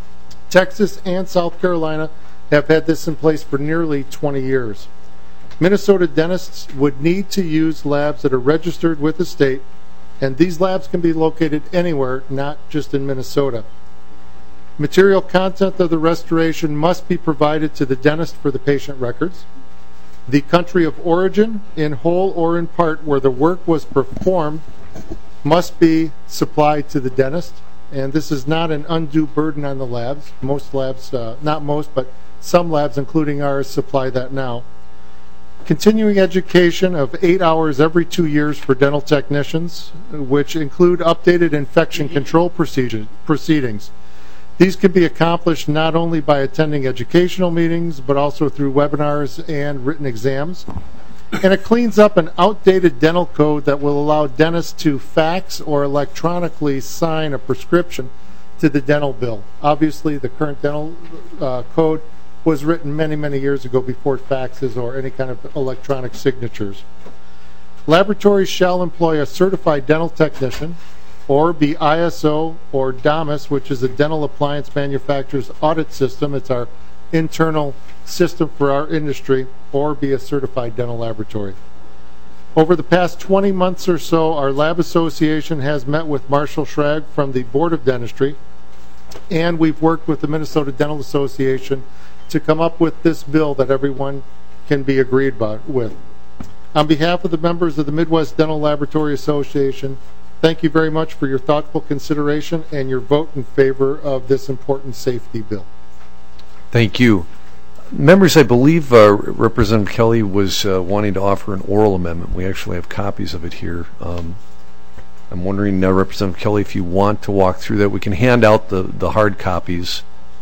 Texas and South Carolina have had this in place for nearly 20 years. Minnesota dentists would need to use labs that are registered with the state, and these labs can be located anywhere, not just in Minnesota. Material content of the restoration must be provided to the dentist for the patient records. The country of origin, in whole or in part, where the work was performed, must be supplied to the dentist, and this is not an undue burden on the labs. Most labs, not most, but some labs, including ours, supply that now. Continuing education of 8 hours every 2 years for dental technicians, which include updated infection control proceedings. These can be accomplished not only by attending educational meetings, but also through webinars and written exams. And it cleans up an outdated dental code that will allow dentists to fax or electronically sign a prescription to the dental bill. Obviously, the current dental code was written many, many years ago before faxes or any kind of electronic signatures. Laboratories shall employ a certified dental technician or be ISO or DAMAS, which is a dental appliance manufacturer's audit system. It's our internal system for our industry, or be a certified dental laboratory. Over the past 20 months or so, our lab association has met with Marshall Schrag from the Board of Dentistry, and we've worked with the Minnesota Dental Association to come up with this bill that everyone can be agreed with. On behalf of the members of the Midwest Dental Laboratory Association, thank you very much for your thoughtful consideration and your vote in favor of this important safety bill. Thank you. Members, I believe Representative Kelly was wanting to offer an oral amendment. We actually have copies of it here. I'm wondering, Representative Kelly, if you want to walk through that. We can hand out the hard copies.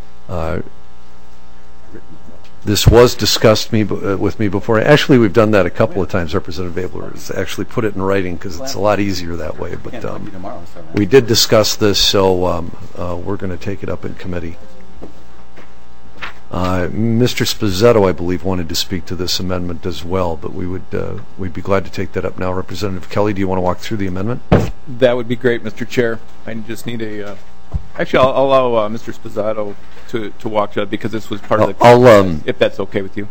This was discussed with me before. Actually, we've done that a couple of times. Representative Abler has actually put it in writing because it's a lot easier that way. But we did discuss this, so we're going to take it up in committee. Mr. Sposato, I believe, wanted to speak to this amendment as well, but we'd be glad to take that up now. Representative Kelly, do you want to walk through the amendment? That would be great, Mr. Chair. I just need a... Actually, I'll allow Mr. Sposato to walk through it because this was part of the... if that's okay with you.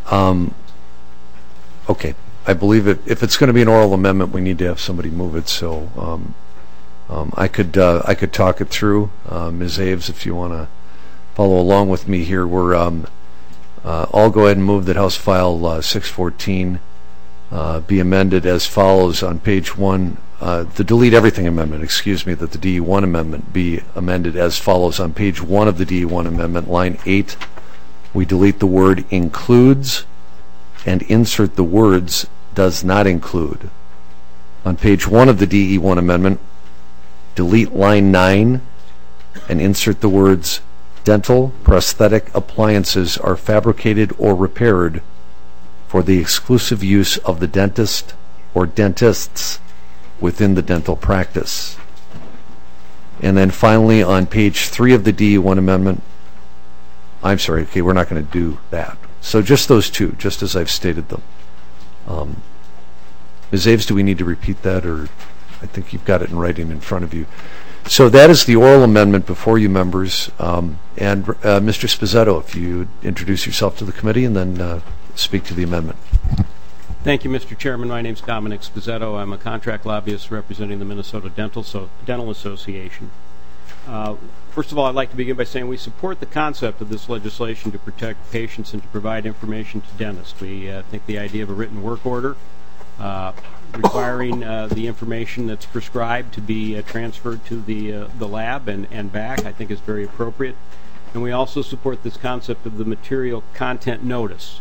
Okay. I believe if it's going to be an oral amendment, we need to have somebody move it, so I could talk it through. Ms. Aves, if you want to follow along with me here, I'll go ahead and move that House File 614 be amended as follows on page 1. The delete everything amendment, that the DE1 amendment be amended as follows. On page 1 of the DE1 amendment, line 8, we delete the word includes and insert the words does not include. On page 1 of the DE1 amendment, delete line 9 and insert the words dental prosthetic appliances are fabricated or repaired for the exclusive use of the dentist or dentists within the dental practice. And then finally, on page 3 of the DE1 amendment, I'm sorry, okay, we're not going to do that. So just those two, just as I've stated them. Ms. Aves, do we need to repeat that, or I think you've got it in writing in front of you. So that is the oral amendment before you, members. And Mr. Spozzetto, if you introduce yourself to the committee and then speak to the amendment. Thank you, Mr. Chairman. My name is Dominic Spozzetto. I'm a contract lobbyist representing the Minnesota Dental Association. First of all, I'd like to begin by saying we support the concept of this legislation to protect patients and to provide information to dentists. We think the idea of a written work order requiring the information that's prescribed to be transferred to the lab and back, I think is very appropriate. And we also support this concept of the material content notice.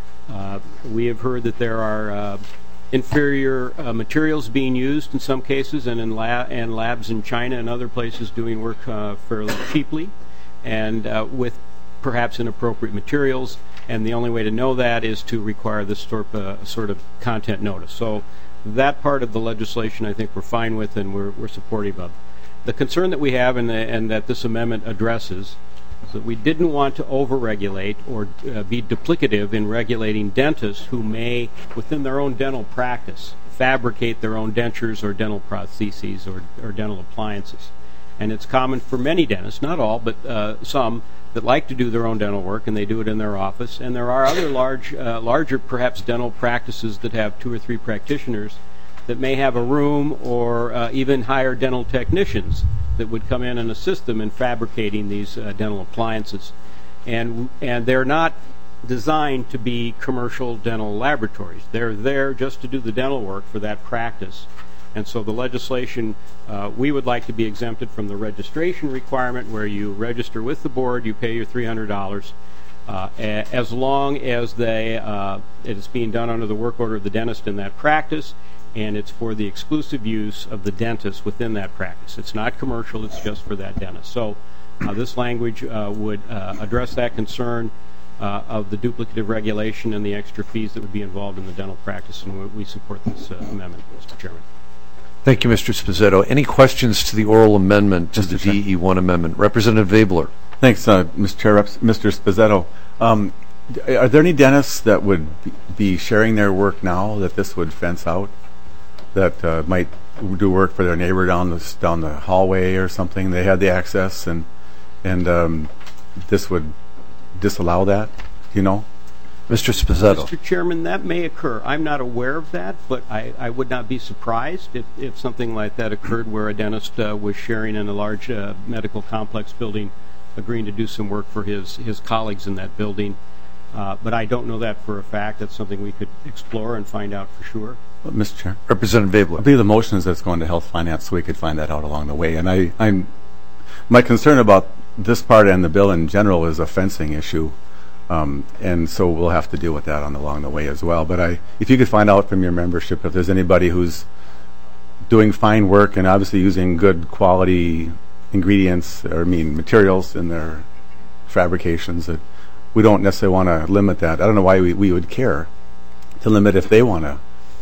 We have heard that there are inferior materials being used in some cases, and in labs in China and other places doing work fairly cheaply and with perhaps inappropriate materials, and the only way to know that is to require this sort of content notice. So that part of the legislation I think we're fine with and we're supportive of. The concern that we have and that this amendment addresses is that we didn't want to overregulate or be duplicative in regulating dentists who may, within their own dental practice, fabricate their own dentures or dental prostheses or dental appliances. And it's common for many dentists, not all, but some, that like to do their own dental work, and they do it in their office. And there are other larger, perhaps, dental practices that have 2 or 3 practitioners that may have a room or even hire dental technicians that would come in and assist them in fabricating these dental appliances. And they're not designed to be commercial dental laboratories. They're there just to do the dental work for that practice. And so the legislation, we would like to be exempted from the registration requirement where you register with the board, you pay your $300, as long as it is being done under the work order of the dentist in that practice, and it's for the exclusive use of the dentist within that practice. It's not commercial, it's just for that dentist. So this language would address that concern of the duplicative regulation and the extra fees that would be involved in the dental practice, and we support this amendment, Mr. Chairman. Thank you, Mr. Spozzetto. Any questions to the oral amendment to the DE1 amendment? Representative Abler. Thanks, Mr. Chair. Mr. Spozzetto, are there any dentists that would be sharing their work now that this would fence out, that might do work for their neighbor down the hallway or something? They had the access, and this would disallow that, you know? Mr. Spozzetto. Mr. Chairman, that may occur. I'm not aware of that, but I would not be surprised if something like that occurred where a dentist was sharing in a large medical complex building, agreeing to do some work for his colleagues in that building. But I don't know that for a fact. That's something we could explore and find out for sure. Mr. Chair. Representative Abler. I believe the motion is that's going to Health Finance, so we could find that out along the way. And my concern about this part and the bill in general is a fencing issue. And so we'll have to deal with that along the way as well. But if you could find out from your membership if there's anybody who's doing fine work and obviously using good quality ingredients, materials in their fabrications, that we don't necessarily want to limit that. I don't know why we would care to limit if they want to,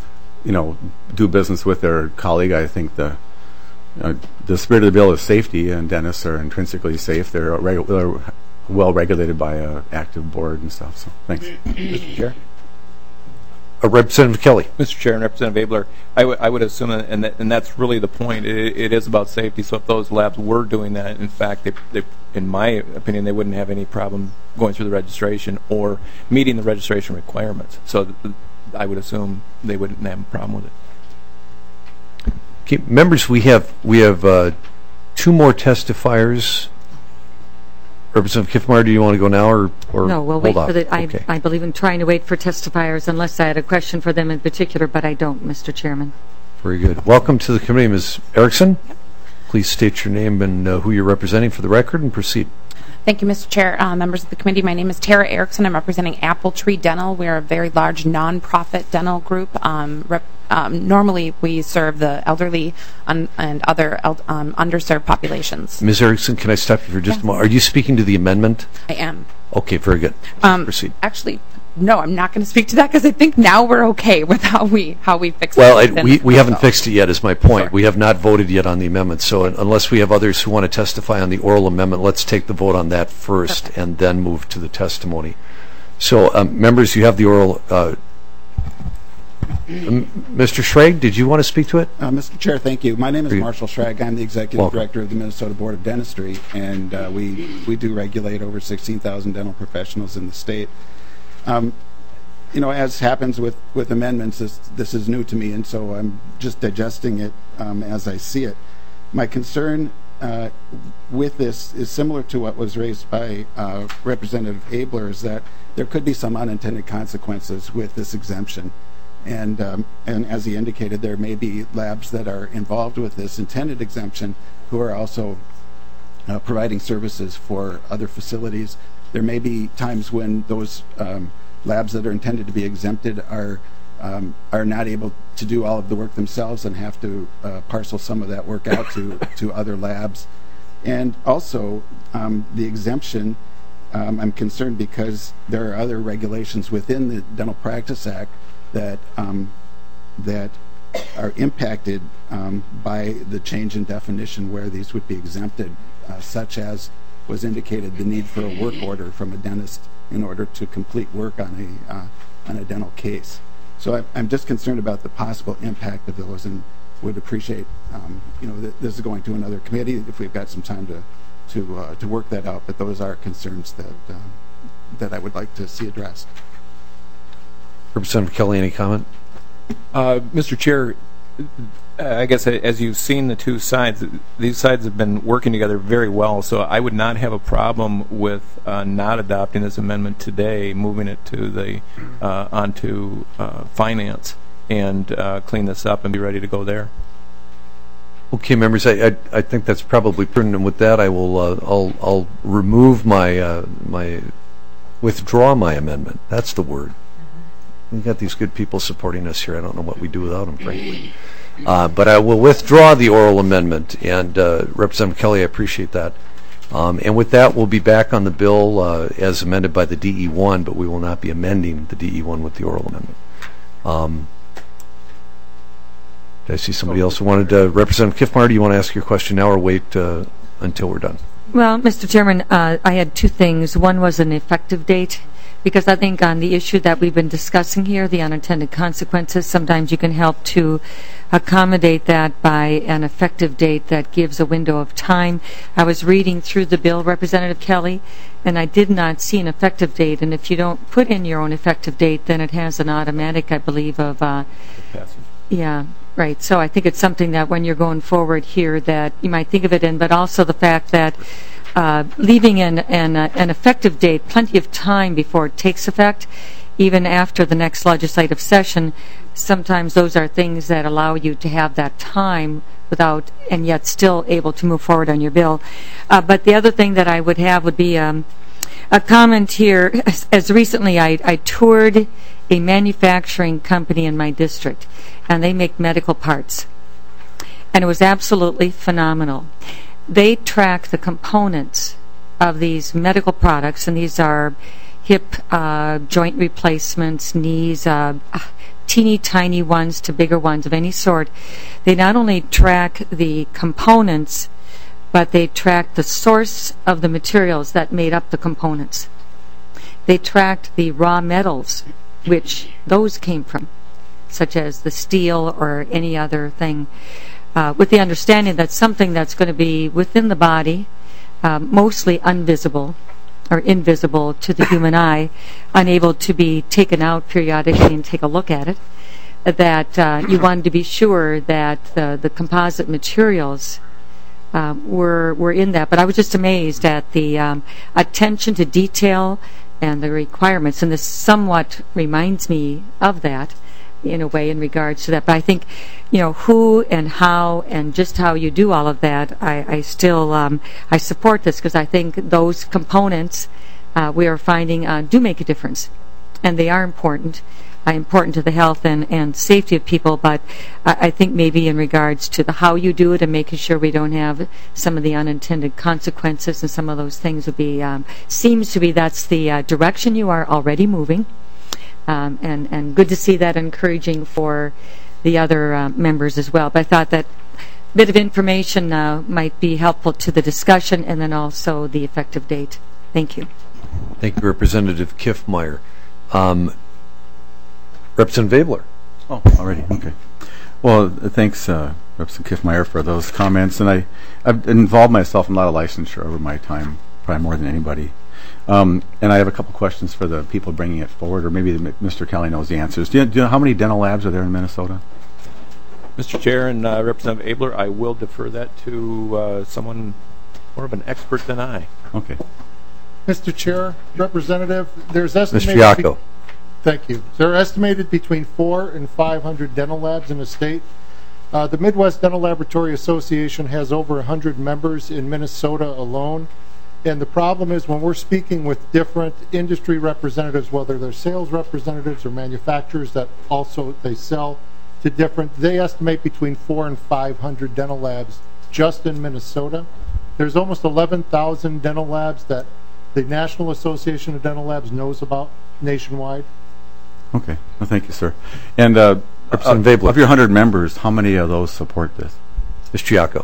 do business with their colleague. I think the spirit of the bill is safety, and dentists are intrinsically safe. They're well regulated by an active board and stuff. So thanks. Mr. Chair. Representative Kelly. Mr. Chair and Representative Abler, I would assume, and that's really the point, it is about safety. So if those labs were doing that, in fact, they, in my opinion, they wouldn't have any problem going through the registration or meeting the registration requirements. So I would assume they wouldn't have a problem with it. Okay, members, we have 2 more testifiers. Representative Kiffmeyer, do you want to go now or no? We'll wait for the. Okay. I believe in trying to wait for testifiers, unless I had a question for them in particular, but I don't, Mr. Chairman. Very good. Welcome to the committee, Ms. Erickson. Please state your name and who you're representing for the record, and proceed. Thank you, Mr. Chair. Members of the committee, my name is Tara Erickson. I'm representing Apple Tree Dental. We're a very large nonprofit dental group normally we serve the elderly and other underserved populations. Ms. Erickson, can I stop you for just a moment? Are you speaking to the amendment? I am. Okay, very good. Proceed. Actually, no, I'm not going to speak to that because I think now we're okay with how we fix it. Well, we haven't fixed it yet, is my point. Sure. We have not voted yet on the amendment. So unless we have others who want to testify on the oral amendment, let's take the vote on that first and then move to the testimony. So, members, you have the oral. Mr. Schrag, did you want to speak to it? Mr. Chair, thank you. My name is Marshall Schrag. I'm the Executive Director of the Minnesota Board of Dentistry, and we do regulate over 16,000 dental professionals in the state. As happens with amendments, this is new to me, and so I'm just digesting it as I see it. My concern with this is similar to what was raised by Representative Abler, is that there could be some unintended consequences with this exemption. And as he indicated, there may be labs that are involved with this intended exemption who are also providing services for other facilities. There may be times when those labs that are intended to be exempted are not able to do all of the work themselves and have to parcel some of that work out to other labs. And also, the exemption, I'm concerned because there are other regulations within the Dental Practice Act that are impacted by the change in definition where these would be exempted, such as was indicated the need for a work order from a dentist in order to complete work on a dental case. So I'm just concerned about the possible impact of those, and would appreciate this is going to another committee if we've got some time to work that out. But those are concerns that I would like to see addressed. Representative Kelly, any comment? Mr. Chair, I guess as you've seen the two sides, these sides have been working together very well, so I would not have a problem with not adopting this amendment today, moving it to onto finance and clean this up and be ready to go there. Okay, members, I think that's probably prudent, and with that, I will I'll remove withdraw my amendment. That's the word. We've got these good people supporting us here. I don't know what we'd do without them, frankly. But I will withdraw the oral amendment, and Representative Kelly, I appreciate that. And with that, we'll be back on the bill as amended by the DE1, but we will not be amending the DE1 with the oral amendment. Did I see somebody else who wanted to? Representative Kiffmeyer, do you want to ask your question now or wait until we're done? Well, Mr. Chairman, I had two things. One was an effective date, because I think on the issue that we've been discussing here, the unintended consequences, sometimes you can help to accommodate that by an effective date that gives a window of time. I was reading through the bill, Representative Kelly, and I did not see an effective date. And if you don't put in your own effective date, then it has an automatic, I believe, of yeah, right. So I think it's something that when you're going forward here that you might think of it in, but also the fact that leaving in an effective date, plenty of time before it takes effect, even after the next legislative session, sometimes those are things that allow you to have that time without, and yet still able to move forward on your bill. But the other thing that I would have would be a comment here. As recently I toured a manufacturing company in my district, and they make medical parts. And it was absolutely phenomenal. They track the components of these medical products, and these are hip joint replacements, knees, teeny tiny ones to bigger ones of any sort. They not only track the components, but they track the source of the materials that made up the components. They tracked the raw metals, which those came from, such as the steel or any other thing, with the understanding that something that's going to be within the body, mostly invisible to the human eye, unable to be taken out periodically and take a look at it, that you wanted to be sure that the composite materials were in that. But I was just amazed at the attention to detail and the requirements, and this somewhat reminds me of that in a way in regards to that. But I think, who and how and just how you do all of that, I still I support this, because I think those components we are finding do make a difference, and they are important. important to the health and safety of people, but I think maybe in regards to the how you do it and making sure we don't have some of the unintended consequences and some of those things would be, seems to be that's the direction you are already moving. And good to see that, encouraging for the other members as well. But I thought that bit of information might be helpful to the discussion and then also the effective date. Thank you. Thank you, Representative Kiffmeyer. Representative Abler. Oh, already, okay. Well, thanks, Representative Kiffmeyer, for those comments. And I've involved myself in a lot of licensure over my time, probably more than anybody. And I have a couple questions for the people bringing it forward, or maybe Mr. Kelly knows the answers. Do you know how many dental labs are there in Minnesota? Mr. Chair and Representative Abler, I will defer that to someone more of an expert than I. Okay. Mr. Chair, Representative, there's estimated... Mr. Yako. Thank you. There are estimated between 400 and 500 dental labs in the state. The Midwest Dental Laboratory Association has over 100 members in Minnesota alone. And the problem is when we're speaking with different industry representatives, whether they're sales representatives or manufacturers that also they sell to different, they estimate between 400 and 500 dental labs just in Minnesota. There's almost 11,000 dental labs that the National Association of Dental Labs knows about nationwide. Okay. Well, thank you, sir. And Representative Abler. Of your 100 members, how many of those support this? Mr. Yako.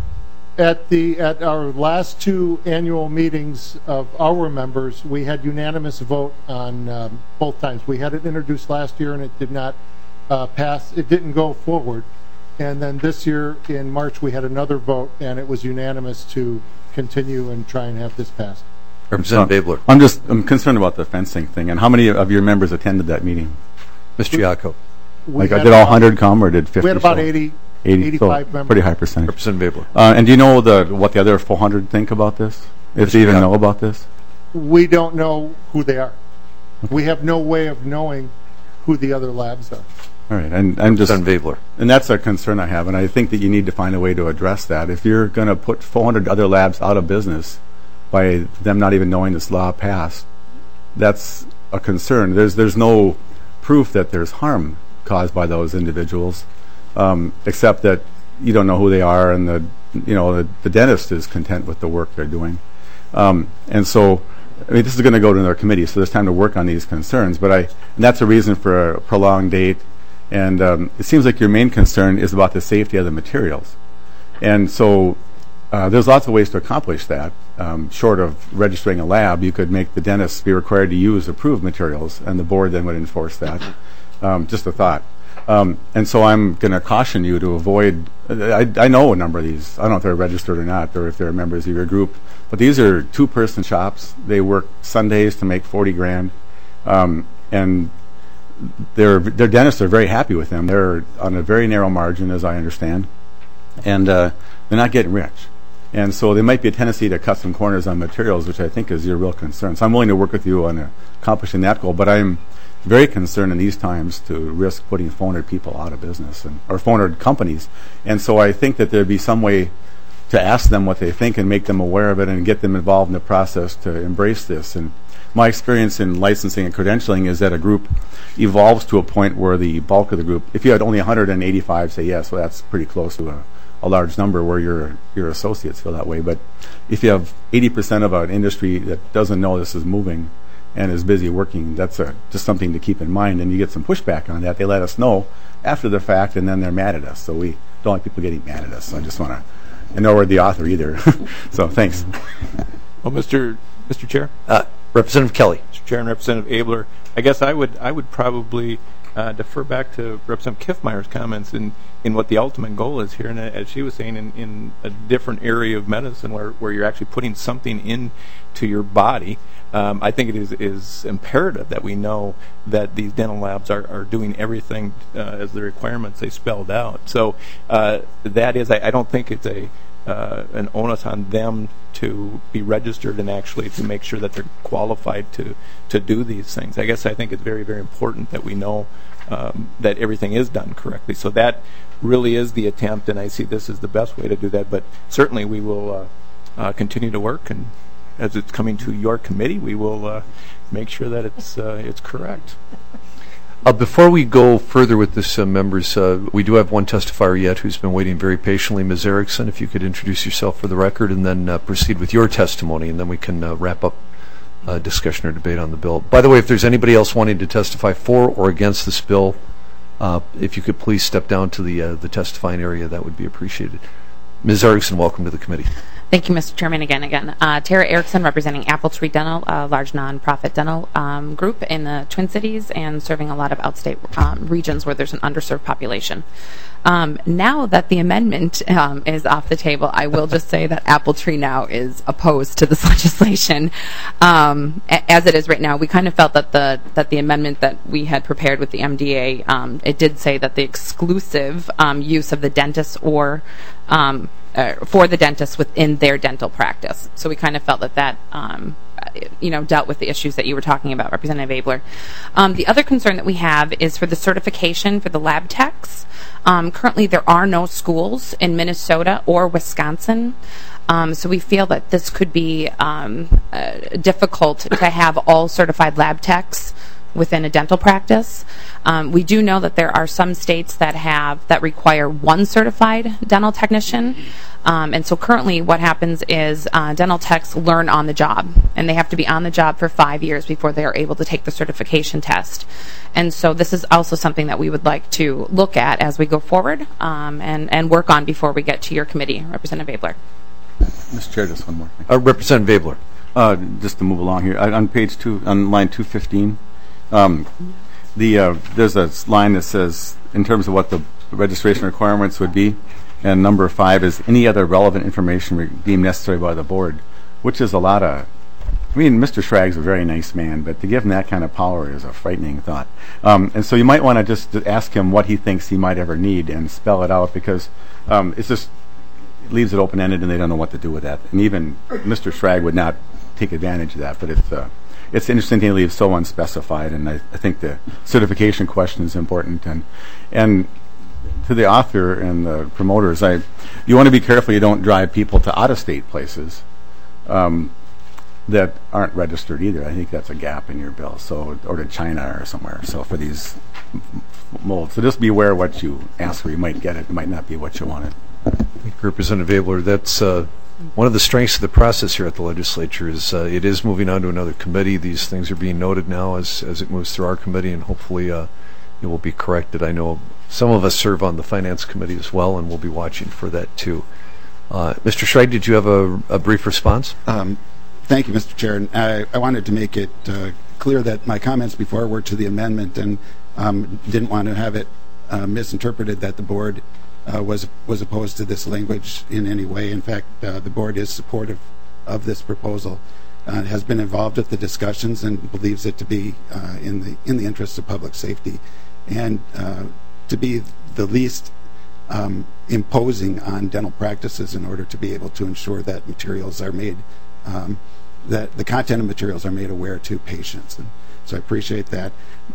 At our last two annual meetings of our members, we had unanimous vote on both times. We had it introduced last year and it did not pass. It didn't go forward. And then this year in March we had another vote and it was unanimous to continue and try and have this passed. Representative Abler. I'm concerned about the fencing thing. And how many of your members attended that meeting? Mr. Yako. Like, did all 100 come or did 50? We had about 80. 85 so members. Pretty high percentage. Representative Abler. And do you know what the other 400 think about this? If they even know about this? We don't know who they are. We have no way of knowing who the other labs are. All right, and I'm just... Representative Abler. And that's a concern I have, and I think that you need to find a way to address that. If you're going to put 400 other labs out of business by them not even knowing this law passed, that's a concern. There's no proof that there's harm caused by those individuals, except that you don't know who they are, and the dentist is content with the work they're doing. And so, I mean, this is going to go to another committee, so there's time to work on these concerns. And that's a reason for a prolonged date. And it seems like your main concern is about the safety of the materials. And so there's lots of ways to accomplish that. Short of registering a lab, you could make the dentists be required to use approved materials, and the board then would enforce that. Just a thought. And so I'm going to caution you to avoid, I know a number of these. I don't know if they're registered or not, or if they're members of your group, but these are two-person shops. They work Sundays to make $40,000, and their dentists are very happy with them. They're on a very narrow margin, as I understand, and they're not getting rich. And so there might be a tendency to cut some corners on materials, which I think is your real concern. So I'm willing to work with you on accomplishing that goal, but I'm very concerned in these times to risk putting 400 people out of business, or 400 companies. And so I think that there'd be some way to ask them what they think and make them aware of it and get them involved in the process to embrace this. And my experience in licensing and credentialing is that a group evolves to a point where the bulk of the group, if you had only 185 say yes, well, that's pretty close to a large number where your associates feel that way. But if you have 80% of an industry that doesn't know this is moving and is busy working, that's just something to keep in mind. And you get some pushback on that. They let us know after the fact, and then they're mad at us. So we don't like people getting mad at us. So I just want to, and nor we're the author either. So thanks. Well, Mr. Chair? Representative Kelly. Mr. Chair and Representative Abler, I guess I would probably defer back to Representative Kiffmeyer's comments in what the ultimate goal is here. And as she was saying, in a different area of medicine where you're actually putting something into your body, I think it is imperative that we know that these dental labs are doing everything as the requirements they spelled out. So that is, I don't think it's an onus on them to be registered and actually to make sure that they're qualified to do these things. I think it's very, very important that we know that everything is done correctly. So that really is the attempt, and I see this as the best way to do that. But certainly we will continue to work, and as it's coming to your committee, we will make sure that it's correct. Before we go further with this, members, we do have one testifier yet who's been waiting very patiently. Ms. Erickson, if you could introduce yourself for the record and then proceed with your testimony, and then we can wrap up discussion or debate on the bill. By the way, if there's anybody else wanting to testify for or against this bill, if you could please step down to the testifying area, that would be appreciated. Ms. Erickson, welcome to the committee. Thank you, Mr. Chairman. Again. Tara Erickson, representing Apple Tree Dental, a large nonprofit dental group in the Twin Cities and serving a lot of outstate regions where there's an underserved population. Now that the amendment is off the table, I will just say that Apple Tree now is opposed to this legislation. As it is right now, we kind of felt that the amendment that we had prepared with the MDA, it did say that the exclusive use of the dentist or for the dentist within their dental practice. So we kind of felt that dealt with the issues that you were talking about, Representative Abler. The other concern that we have is for the certification for the lab techs. Currently, there are no schools in Minnesota or Wisconsin. So we feel that this could be difficult to have all certified lab techs within a dental practice. We do know that there are some states that require one certified dental technician. And so currently what happens is dental techs learn on the job, and they have to be on the job for 5 years before they are able to take the certification test. And so this is also something that we would like to look at as we go forward and work on before we get to your committee. Representative Abler. Mr. Chair, just one more thing. Representative Abler. Just to move along here, on page 2, on line 215, there's a line that says, in terms of what the registration requirements would be, and number 5 is any other relevant information deemed necessary by the board, which is a lot of, Mr. Schrag's a very nice man, but to give him that kind of power is a frightening thought. And so you might want to just ask him what he thinks he might ever need and spell it out, because it's just leaves it open-ended and they don't know what to do with that. And even Mr. Schrag would not take advantage of that, but it's interesting to leave so unspecified, and I think the certification question is important. And to the author and the promoters, you want to be careful you don't drive people to out-of-state places that aren't registered either. I think that's a gap in your bill, or to China or somewhere. So for these molds, so just be aware of what you ask for. You might get it. It might not be what you wanted. Thank you, Representative Abler. That's one of the strengths of the process here at the legislature is it is moving on to another committee. These things are being noted now as it moves through our committee, and hopefully it will be corrected. I know some of us serve on the Finance Committee as well, and we'll be watching for that too. Mr. Schrag, did you have a brief response? Thank you, Mr. Chair. And I wanted to make it clear that my comments before were to the amendment, and didn't want to have it misinterpreted that the board was opposed to this language in any way. In fact, the board is supportive of this proposal, has been involved with the discussions, and believes it to be in the interests of public safety, and to be the least imposing on dental practices in order to be able to ensure that materials are made, that the content of materials are made aware to patients. And so I appreciate that.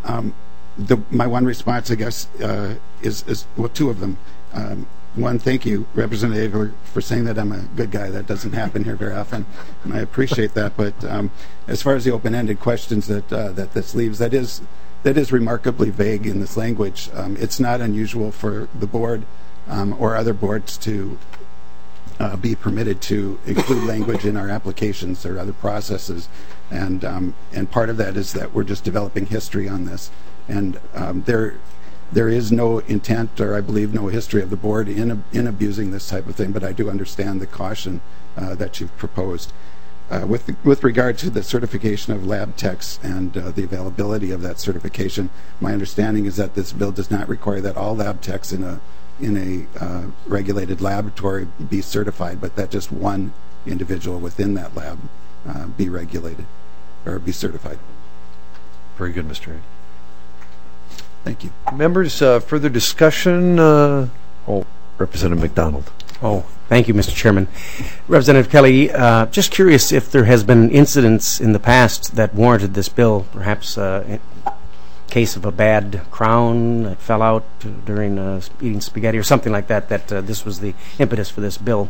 My one response, I guess, is well, two of them. One, thank you, Representative Abler, for saying that I'm a good guy. That doesn't happen here very often, and I appreciate that. But as far as the open-ended questions that this leaves, that is remarkably vague in this language. It's not unusual for the board or other boards to be permitted to include language in our applications or other processes, and part of that is that we're just developing history on this, and there is no intent, or I believe no history of the board in abusing this type of thing, but I do understand the caution that you've proposed. With regard to the certification of lab techs and the availability of that certification, my understanding is that this bill does not require that all lab techs in a regulated laboratory be certified, but that just one individual within that lab be regulated or be certified. Very good, Mr. Ray. Thank you. Members, further discussion? Representative McDonald. Thank you, Mr. Chairman. Representative Kelly, just curious if there has been incidents in the past that warranted this bill, perhaps a case of a bad crown that fell out during eating spaghetti or something like that, this was the impetus for this bill.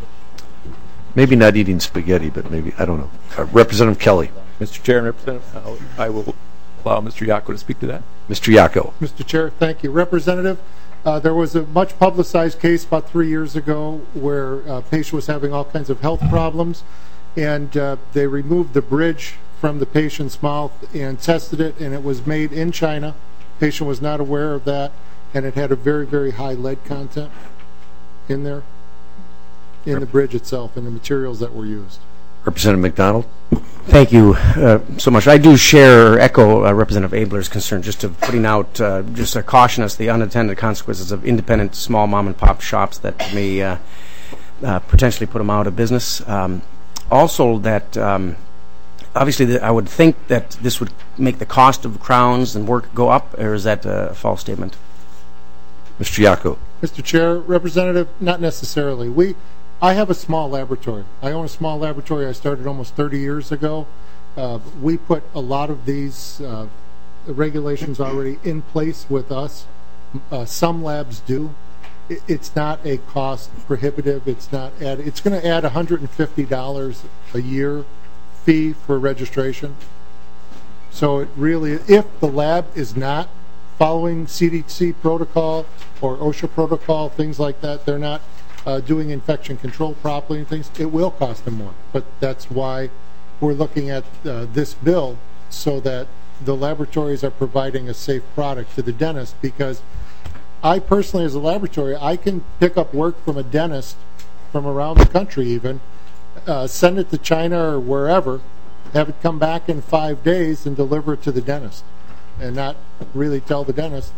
Maybe not eating spaghetti, but maybe, I don't know. Representative Kelly. Mr. Chair and Representative, I will allow Mr. Yako to speak to that. Mr. Yako. Mr. Chair, thank you. Representative, there was a much publicized case about 3 years ago where a patient was having all kinds of health problems, and they removed the bridge from the patient's mouth and tested it, and it was made in China. The patient was not aware of that, and it had a very, very high lead content in there, in the bridge itself, and the materials that were used. Representative McDonald. Thank you so much. I do share or echo Representative Abler's concern, just of putting out, just to caution us the unintended consequences of independent small mom-and-pop shops that may potentially put them out of business. Also, that obviously I would think that this would make the cost of crowns and work go up, or is that a false statement? Mr. Yako. Mr. Chair, Representative, not necessarily. I have a small laboratory. I own a small laboratory I started almost 30 years ago. We put a lot of these regulations already in place with us. Some labs do. It's not a cost prohibitive. It's not it's going to add $150 a year fee for registration. So it really, if the lab is not following CDC protocol or OSHA protocol, things like that, they're not doing infection control properly and things, it will cost them more. But that's why we're looking at this bill, so that the laboratories are providing a safe product to the dentist, because I personally, as a laboratory, I can pick up work from a dentist from around the country even, send it to China or wherever, have it come back in 5 days and deliver it to the dentist, and not really tell the dentist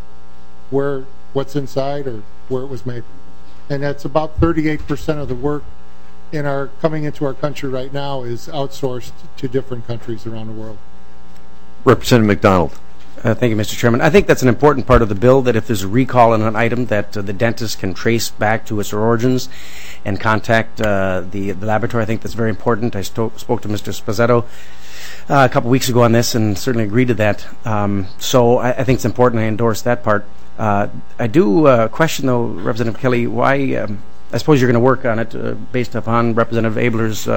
what's inside or where it was made. And that's about 38% of the work coming into our country right now is outsourced to different countries around the world. Representative McDonald. Thank you, Mr. Chairman. I think that's an important part of the bill, that if there's a recall on an item, that the dentist can trace back to its origins and contact the laboratory. I think that's very important. I spoke to Mr. Sposetto a couple weeks ago on this and certainly agreed to that. So I think it's important. I endorse that part. I do question, though, Representative Kelly, why, I suppose you're going to work on it based upon Representative Abler's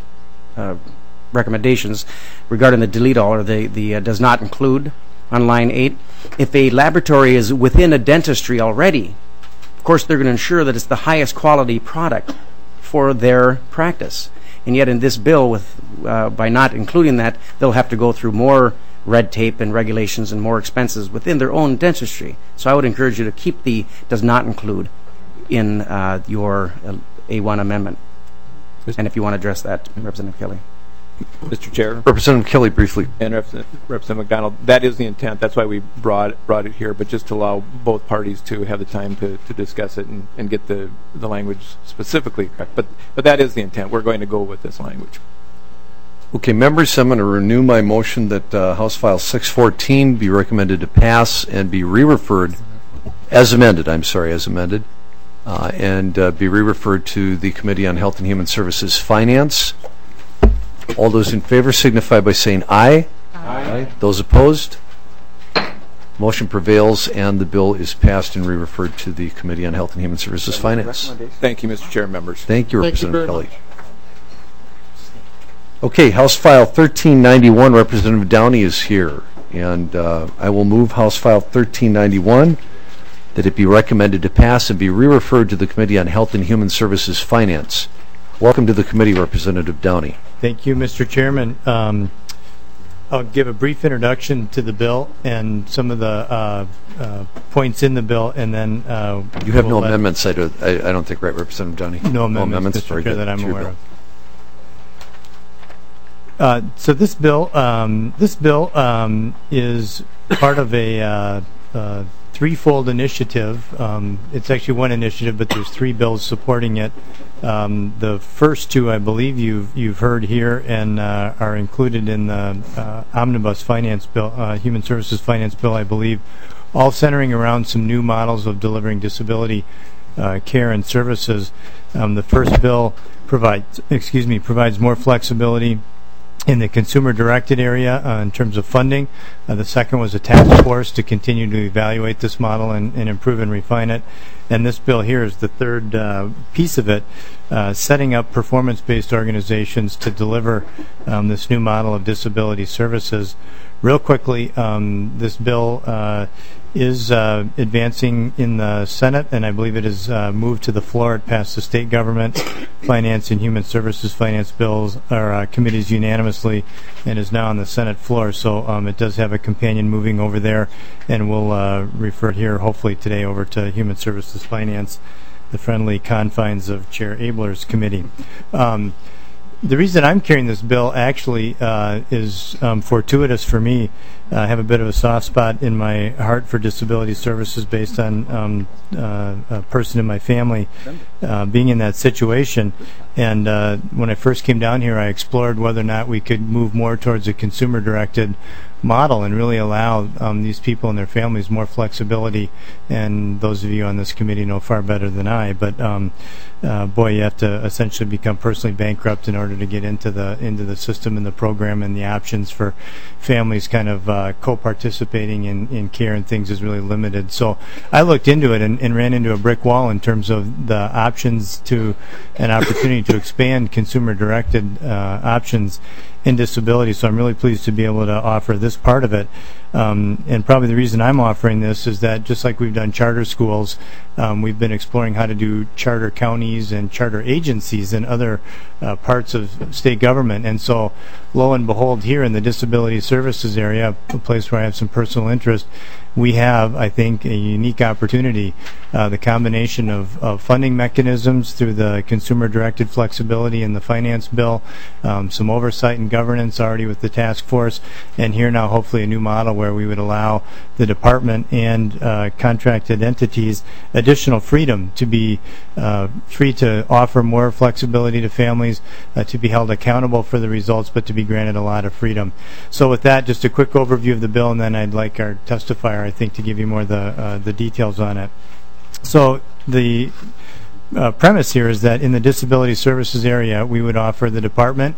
recommendations regarding the delete all, or the does not include on line 8. If a laboratory is within a dentistry already, of course they're going to ensure that it's the highest quality product for their practice. And yet in this bill, by not including that, they'll have to go through more red tape and regulations and more expenses within their own dentistry. So I would encourage you to keep the does not include in your A1 amendment. And if you want to address that, Representative Kelly. Mr. Chair. Representative Kelly, briefly. And Representative McDonald, that is the intent. That's why we brought it here, but just to allow both parties to have the time to discuss it and get the language specifically correct. But that is the intent. We're going to go with this language. Okay, members, I'm going to renew my motion that House File 614 be recommended to pass and be re-referred, as amended, and be re-referred to the Committee on Health and Human Services Finance. All those in favor signify by saying aye. Aye. Those opposed? Motion prevails, and the bill is passed and re-referred to the Committee on Health and Human Services Finance. Thank you, Mr. Chair, members. Thank you, Representative Kelly. Okay, House File 1391, Representative Downey is here, and I will move House File 1391 that it be recommended to pass and be re-referred to the Committee on Health and Human Services Finance. Welcome to the committee, Representative Downey. Thank you, Mr. Chairman. I'll give a brief introduction to the bill and some of the points in the bill, and then you have no amendments. I don't think, right, Representative Downey? No amendments, Mr. Chair, that I'm aware of. So this bill is part of a threefold initiative. It's actually one initiative, but there's three bills supporting it. The first two, I believe, you've heard here and are included in the Omnibus Finance Bill, Human Services Finance Bill, I believe, all centering around some new models of delivering disability care and services. The first bill provides more flexibility in the consumer-directed area in terms of funding. The second was a task force to continue to evaluate this model and improve and refine it. And this bill here is the third piece of it, setting up performance-based organizations to deliver this new model of disability services. Real quickly, this bill is advancing in the Senate, and I believe it is moved to the floor. It passed the State Government, Finance, and Human Services Finance bills or committees unanimously, and is now on the Senate floor. So it does have a companion moving over there, and we'll refer it here hopefully today over to Human Services Finance, the friendly confines of Chair Abler's committee. The reason I'm carrying this bill actually is fortuitous for me. I have a bit of a soft spot in my heart for disability services based on a person in my family being in that situation. And when I first came down here, I explored whether or not we could move more towards a consumer-directed model and really allow these people and their families more flexibility. And those of you on this committee know far better than I. But boy, you have to essentially become personally bankrupt in order to get into the system and the program, and the options for families kind of co-participating in care and things is really limited. So I looked into it and ran into a brick wall in terms of the options to an opportunity to expand consumer-directed options in disability. So I'm really pleased to be able to offer this part of it. And probably the reason I'm offering this is that just like we've done charter schools, we've been exploring how to do charter counties and charter agencies in other parts of state government. And so lo and behold, here in the disability services area, a place where I have some personal interest, we have, I think, a unique opportunity. The combination of funding mechanisms through the consumer-directed flexibility in the finance bill, some oversight and governance already with the task force, and here now hopefully a new model where we would allow the department and contracted entities additional freedom to be free to offer more flexibility to families, to be held accountable for the results, but to be granted a lot of freedom. So with that, just a quick overview of the bill, and then I'd like our testifier, I think, to give you more of the details on it. So the premise here is that in the disability services area, we would offer the department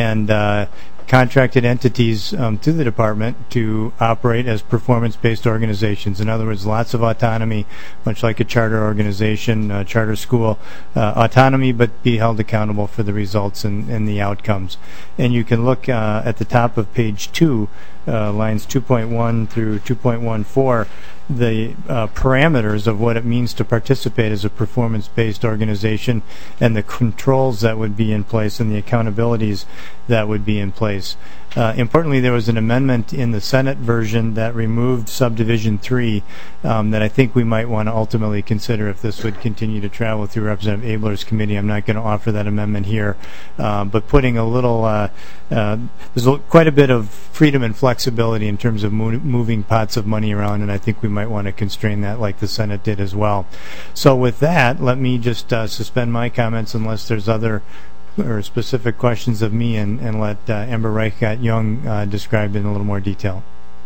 and contracted entities to the department to operate as performance-based organizations. In other words, lots of autonomy, much like a charter organization, charter school, autonomy, but be held accountable for the results and the outcomes. And you can look at the top of page 2, lines 2.1 through 2.14, the parameters of what it means to participate as a performance-based organization and the controls that would be in place and the accountabilities that would be in place. Importantly, there was an amendment in the Senate version that removed subdivision 3 that I think we might want to ultimately consider if this would continue to travel through Representative Abler's committee. I'm not going to offer that amendment here, but putting a little, there's quite a bit of freedom and flexibility in terms of moving pots of money around, and I think we might want to constrain that like the Senate did as well. So with that, let me just suspend my comments unless there's other or specific questions of me, and let Amber Reichert-Young describe in a little more detail.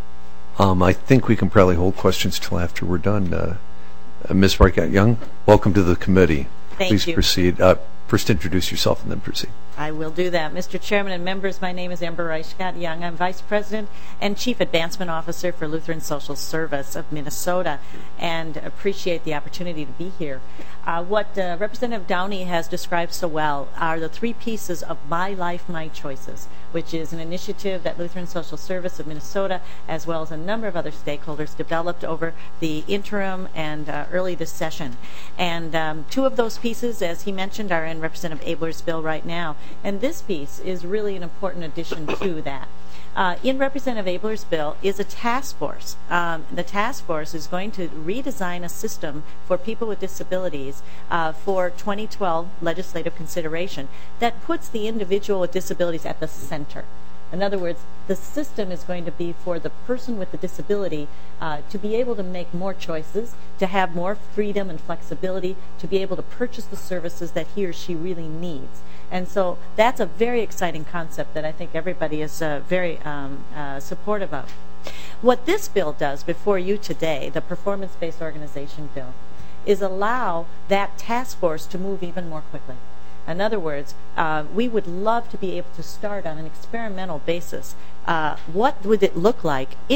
I think we can probably hold questions till after we're done. Ms. Reichert-Young, welcome to the committee. Thank you. Please proceed. First introduce yourself and then proceed. I will do that. Mr. Chairman and members, my name is Amber Reichert-Young. I'm Vice President and Chief Advancement Officer for Lutheran Social Service of Minnesota, and appreciate the opportunity to be here. What Representative Downey has described so well are the 3 pieces of My Life, My Choices, which is an initiative that Lutheran Social Service of Minnesota, as well as a number of other stakeholders, developed over the interim and early this session. And 2 of those pieces, as he mentioned, are in Representative Abler's bill right now. And this piece is really an important addition to that. In Representative Abler's bill is a task force. The task force is going to redesign a system for people with disabilities for 2012 legislative consideration that puts the individual with disabilities at the center. In other words, the system is going to be for the person with the disability to be able to make more choices, to have more freedom and flexibility, to be able to purchase the services that he or she really needs. And so that's a very exciting concept that I think everybody is very supportive of. What this bill does before you today, the performance-based organization bill, is allow that task force to move even more quickly. In other words, we would love to be able to start on an experimental basis. What would it look like if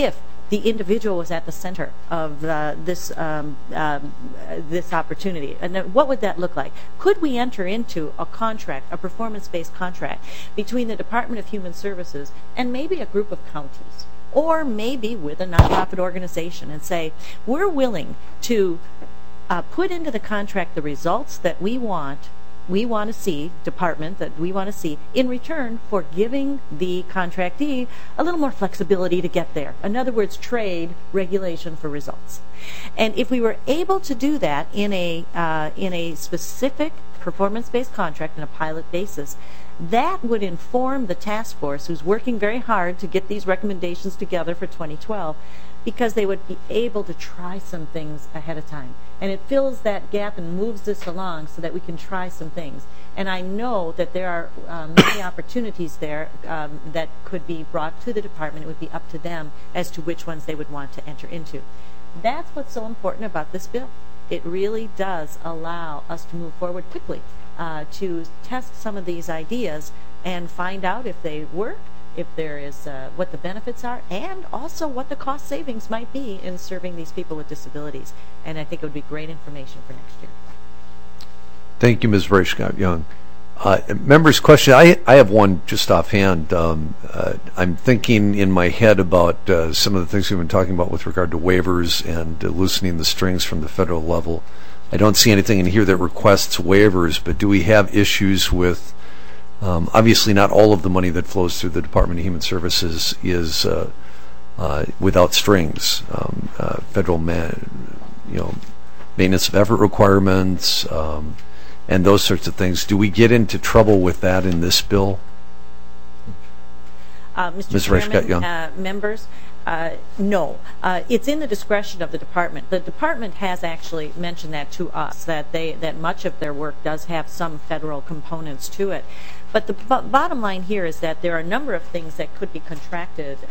the individual was at the center of this opportunity. And what would that look like? Could we enter into a contract, a performance-based contract, between the Department of Human Services and maybe a group of counties, or maybe with a nonprofit organization, and say, we're willing to put into the contract the results that we want to see, department that we want to see, in return for giving the contractee a little more flexibility to get there. In other words, trade regulation for results. And if we were able to do that in a specific performance-based contract on a pilot basis, that would inform the task force, who's working very hard to get these recommendations together for 2012, because they would be able to try some things ahead of time. And it fills that gap and moves this along so that we can try some things. And I know that there are many opportunities there that could be brought to the department. It would be up to them as to which ones they would want to enter into. That's what's so important about this bill. It really does allow us to move forward quickly to test some of these ideas and find out if they work, if there is what the benefits are, and also what the cost savings might be in serving these people with disabilities. And I think it would be great information for next year. Thank you, Ms. Reichgott-Young. Members' question, I have one just offhand. I'm thinking in my head about some of the things we've been talking about with regard to waivers and loosening the strings from the federal level. I don't see anything in here that requests waivers, but do we have issues with, obviously not all of the money that flows through the Department of Human Services is without strings. Federal maintenance of effort requirements, and those sorts of things. Do we get into trouble with that in this bill? Mr. Chairman, members, no. It's in the discretion of the department. The department has actually mentioned that to us, that much of their work does have some federal components to it. But the bottom line here is that there are a number of things that could be contracted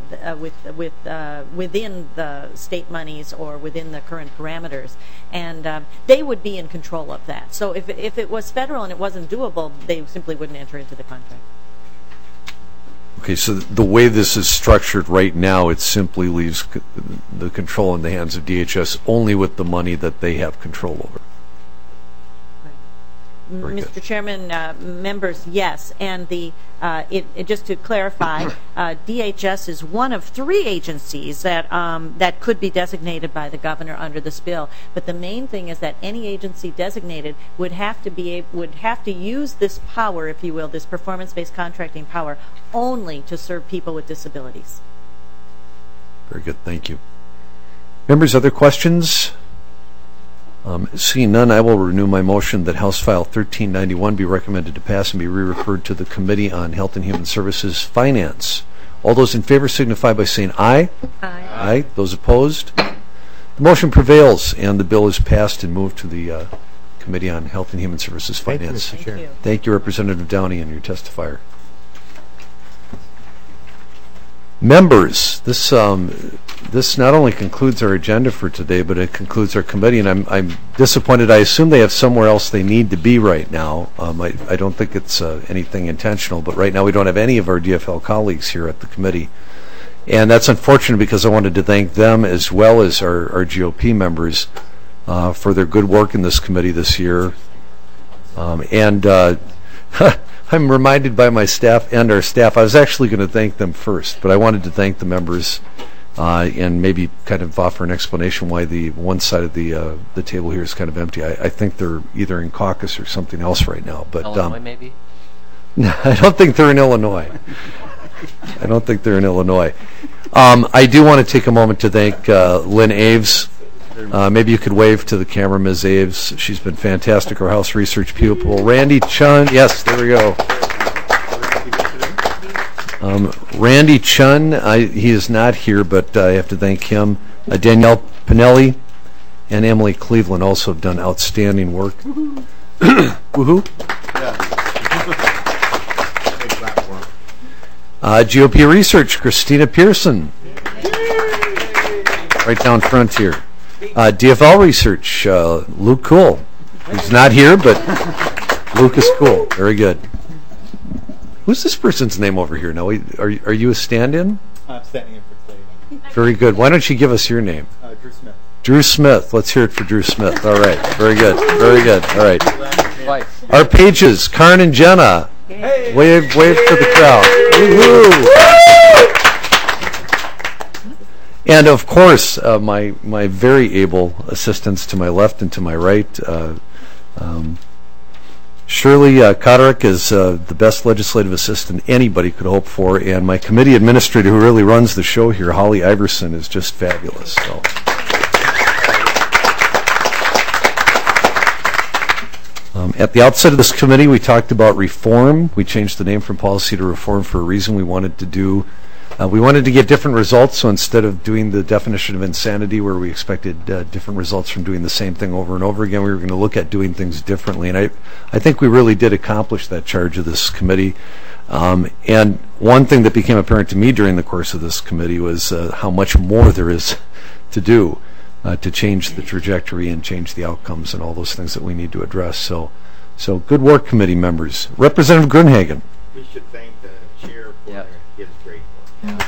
within the state monies or within the current parameters, and they would be in control of that. So if it was federal and it wasn't doable, they simply wouldn't enter into the contract. Okay, so the way this is structured right now, it simply leaves the control in the hands of DHS only with the money that they have control over. Mr. Chairman, members, yes. And just to clarify, DHS is one of 3 agencies that could be designated by the governor under this bill. But the main thing is that any agency designated would have to use this power, if you will, this performance-based contracting power, only to serve people with disabilities. Very good, thank you. Members, other questions? Seeing none, I will renew my motion that House File 1391 be recommended to pass and be re-referred to the Committee on Health and Human Services Finance. All those in favor signify by saying aye. Aye. Aye. Those opposed? The motion prevails and the bill is passed and moved to the Committee on Health and Human Services Finance. Thank you, Mr. Chair. Thank you, Representative Downey, and your testifier. Members, this not only concludes our agenda for today, but it concludes our committee, and I'm disappointed. I assume they have somewhere else they need to be right now. I don't think it's anything intentional, but right now we don't have any of our DFL colleagues here at the committee. And that's unfortunate because I wanted to thank them as well as our GOP members for their good work in this committee this year. I'm reminded by my staff and our staff, I was actually going to thank them first, but I wanted to thank the members and maybe kind of offer an explanation why the one side of the table here is kind of empty. I think they're either in caucus or something else right now. But Illinois, maybe? No, I don't think they're in Illinois. I don't think they're in Illinois. I do want to take a moment to thank Lynn Aves. Maybe you could wave to the camera, Ms. Aves. She's been fantastic, our House Research pupil. Randy Chun, yes, there we go. Randy Chun, he is not here, but I have to thank him. Danielle Pinelli and Emily Cleveland also have done outstanding work. Woohoo! GOP Research, Christina Pearson. Right down front here. DFL Research, Luke Cool. He's not here, but Luke is cool. Very good. Who's this person's name over here now? Are you a stand-in? I'm standing in for Clayton. Very good. Why don't you give us your name? Drew Smith. Drew Smith. Let's hear it for Drew Smith. All right. Very good. Very good. All right. Our pages, Karn and Jenna. Hey. Wave for the crowd. Woo-hoo. And of course, my very able assistants to my left and to my right. Shirley Koderick is the best legislative assistant anybody could hope for, and my committee administrator who really runs the show here, Holly Iverson, is just fabulous. So. At the outset of this committee, we talked about reform. We changed the name from policy to reform for a reason. We wanted to get different results, so instead of doing the definition of insanity where we expected different results from doing the same thing over and over again, we were going to look at doing things differently. And I think we really did accomplish that charge of this committee. And one thing that became apparent to me during the course of this committee was how much more there is to do to change the trajectory and change the outcomes and all those things that we need to address. So good work, committee members. Representative Grunhagen. We should thank the chair for his great work.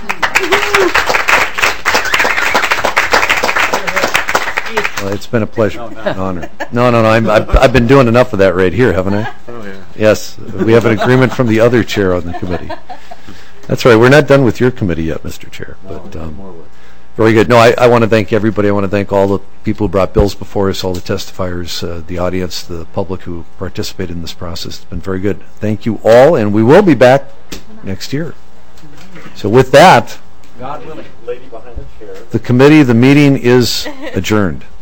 Well, it's been a pleasure, an honor. No. I've been doing enough of that right here, haven't I? Oh, yeah. Yes, we have an agreement from the other chair on the committee. That's right. We're not done with your committee yet, Mr. Chair. But very good. No, I want to thank everybody. I want to thank all the people who brought bills before us, all the testifiers, the audience, the public who participated in this process. It's been very good. Thank you all, and we will be back next year. So with that, God willing, lady behind the chair. the meeting is adjourned.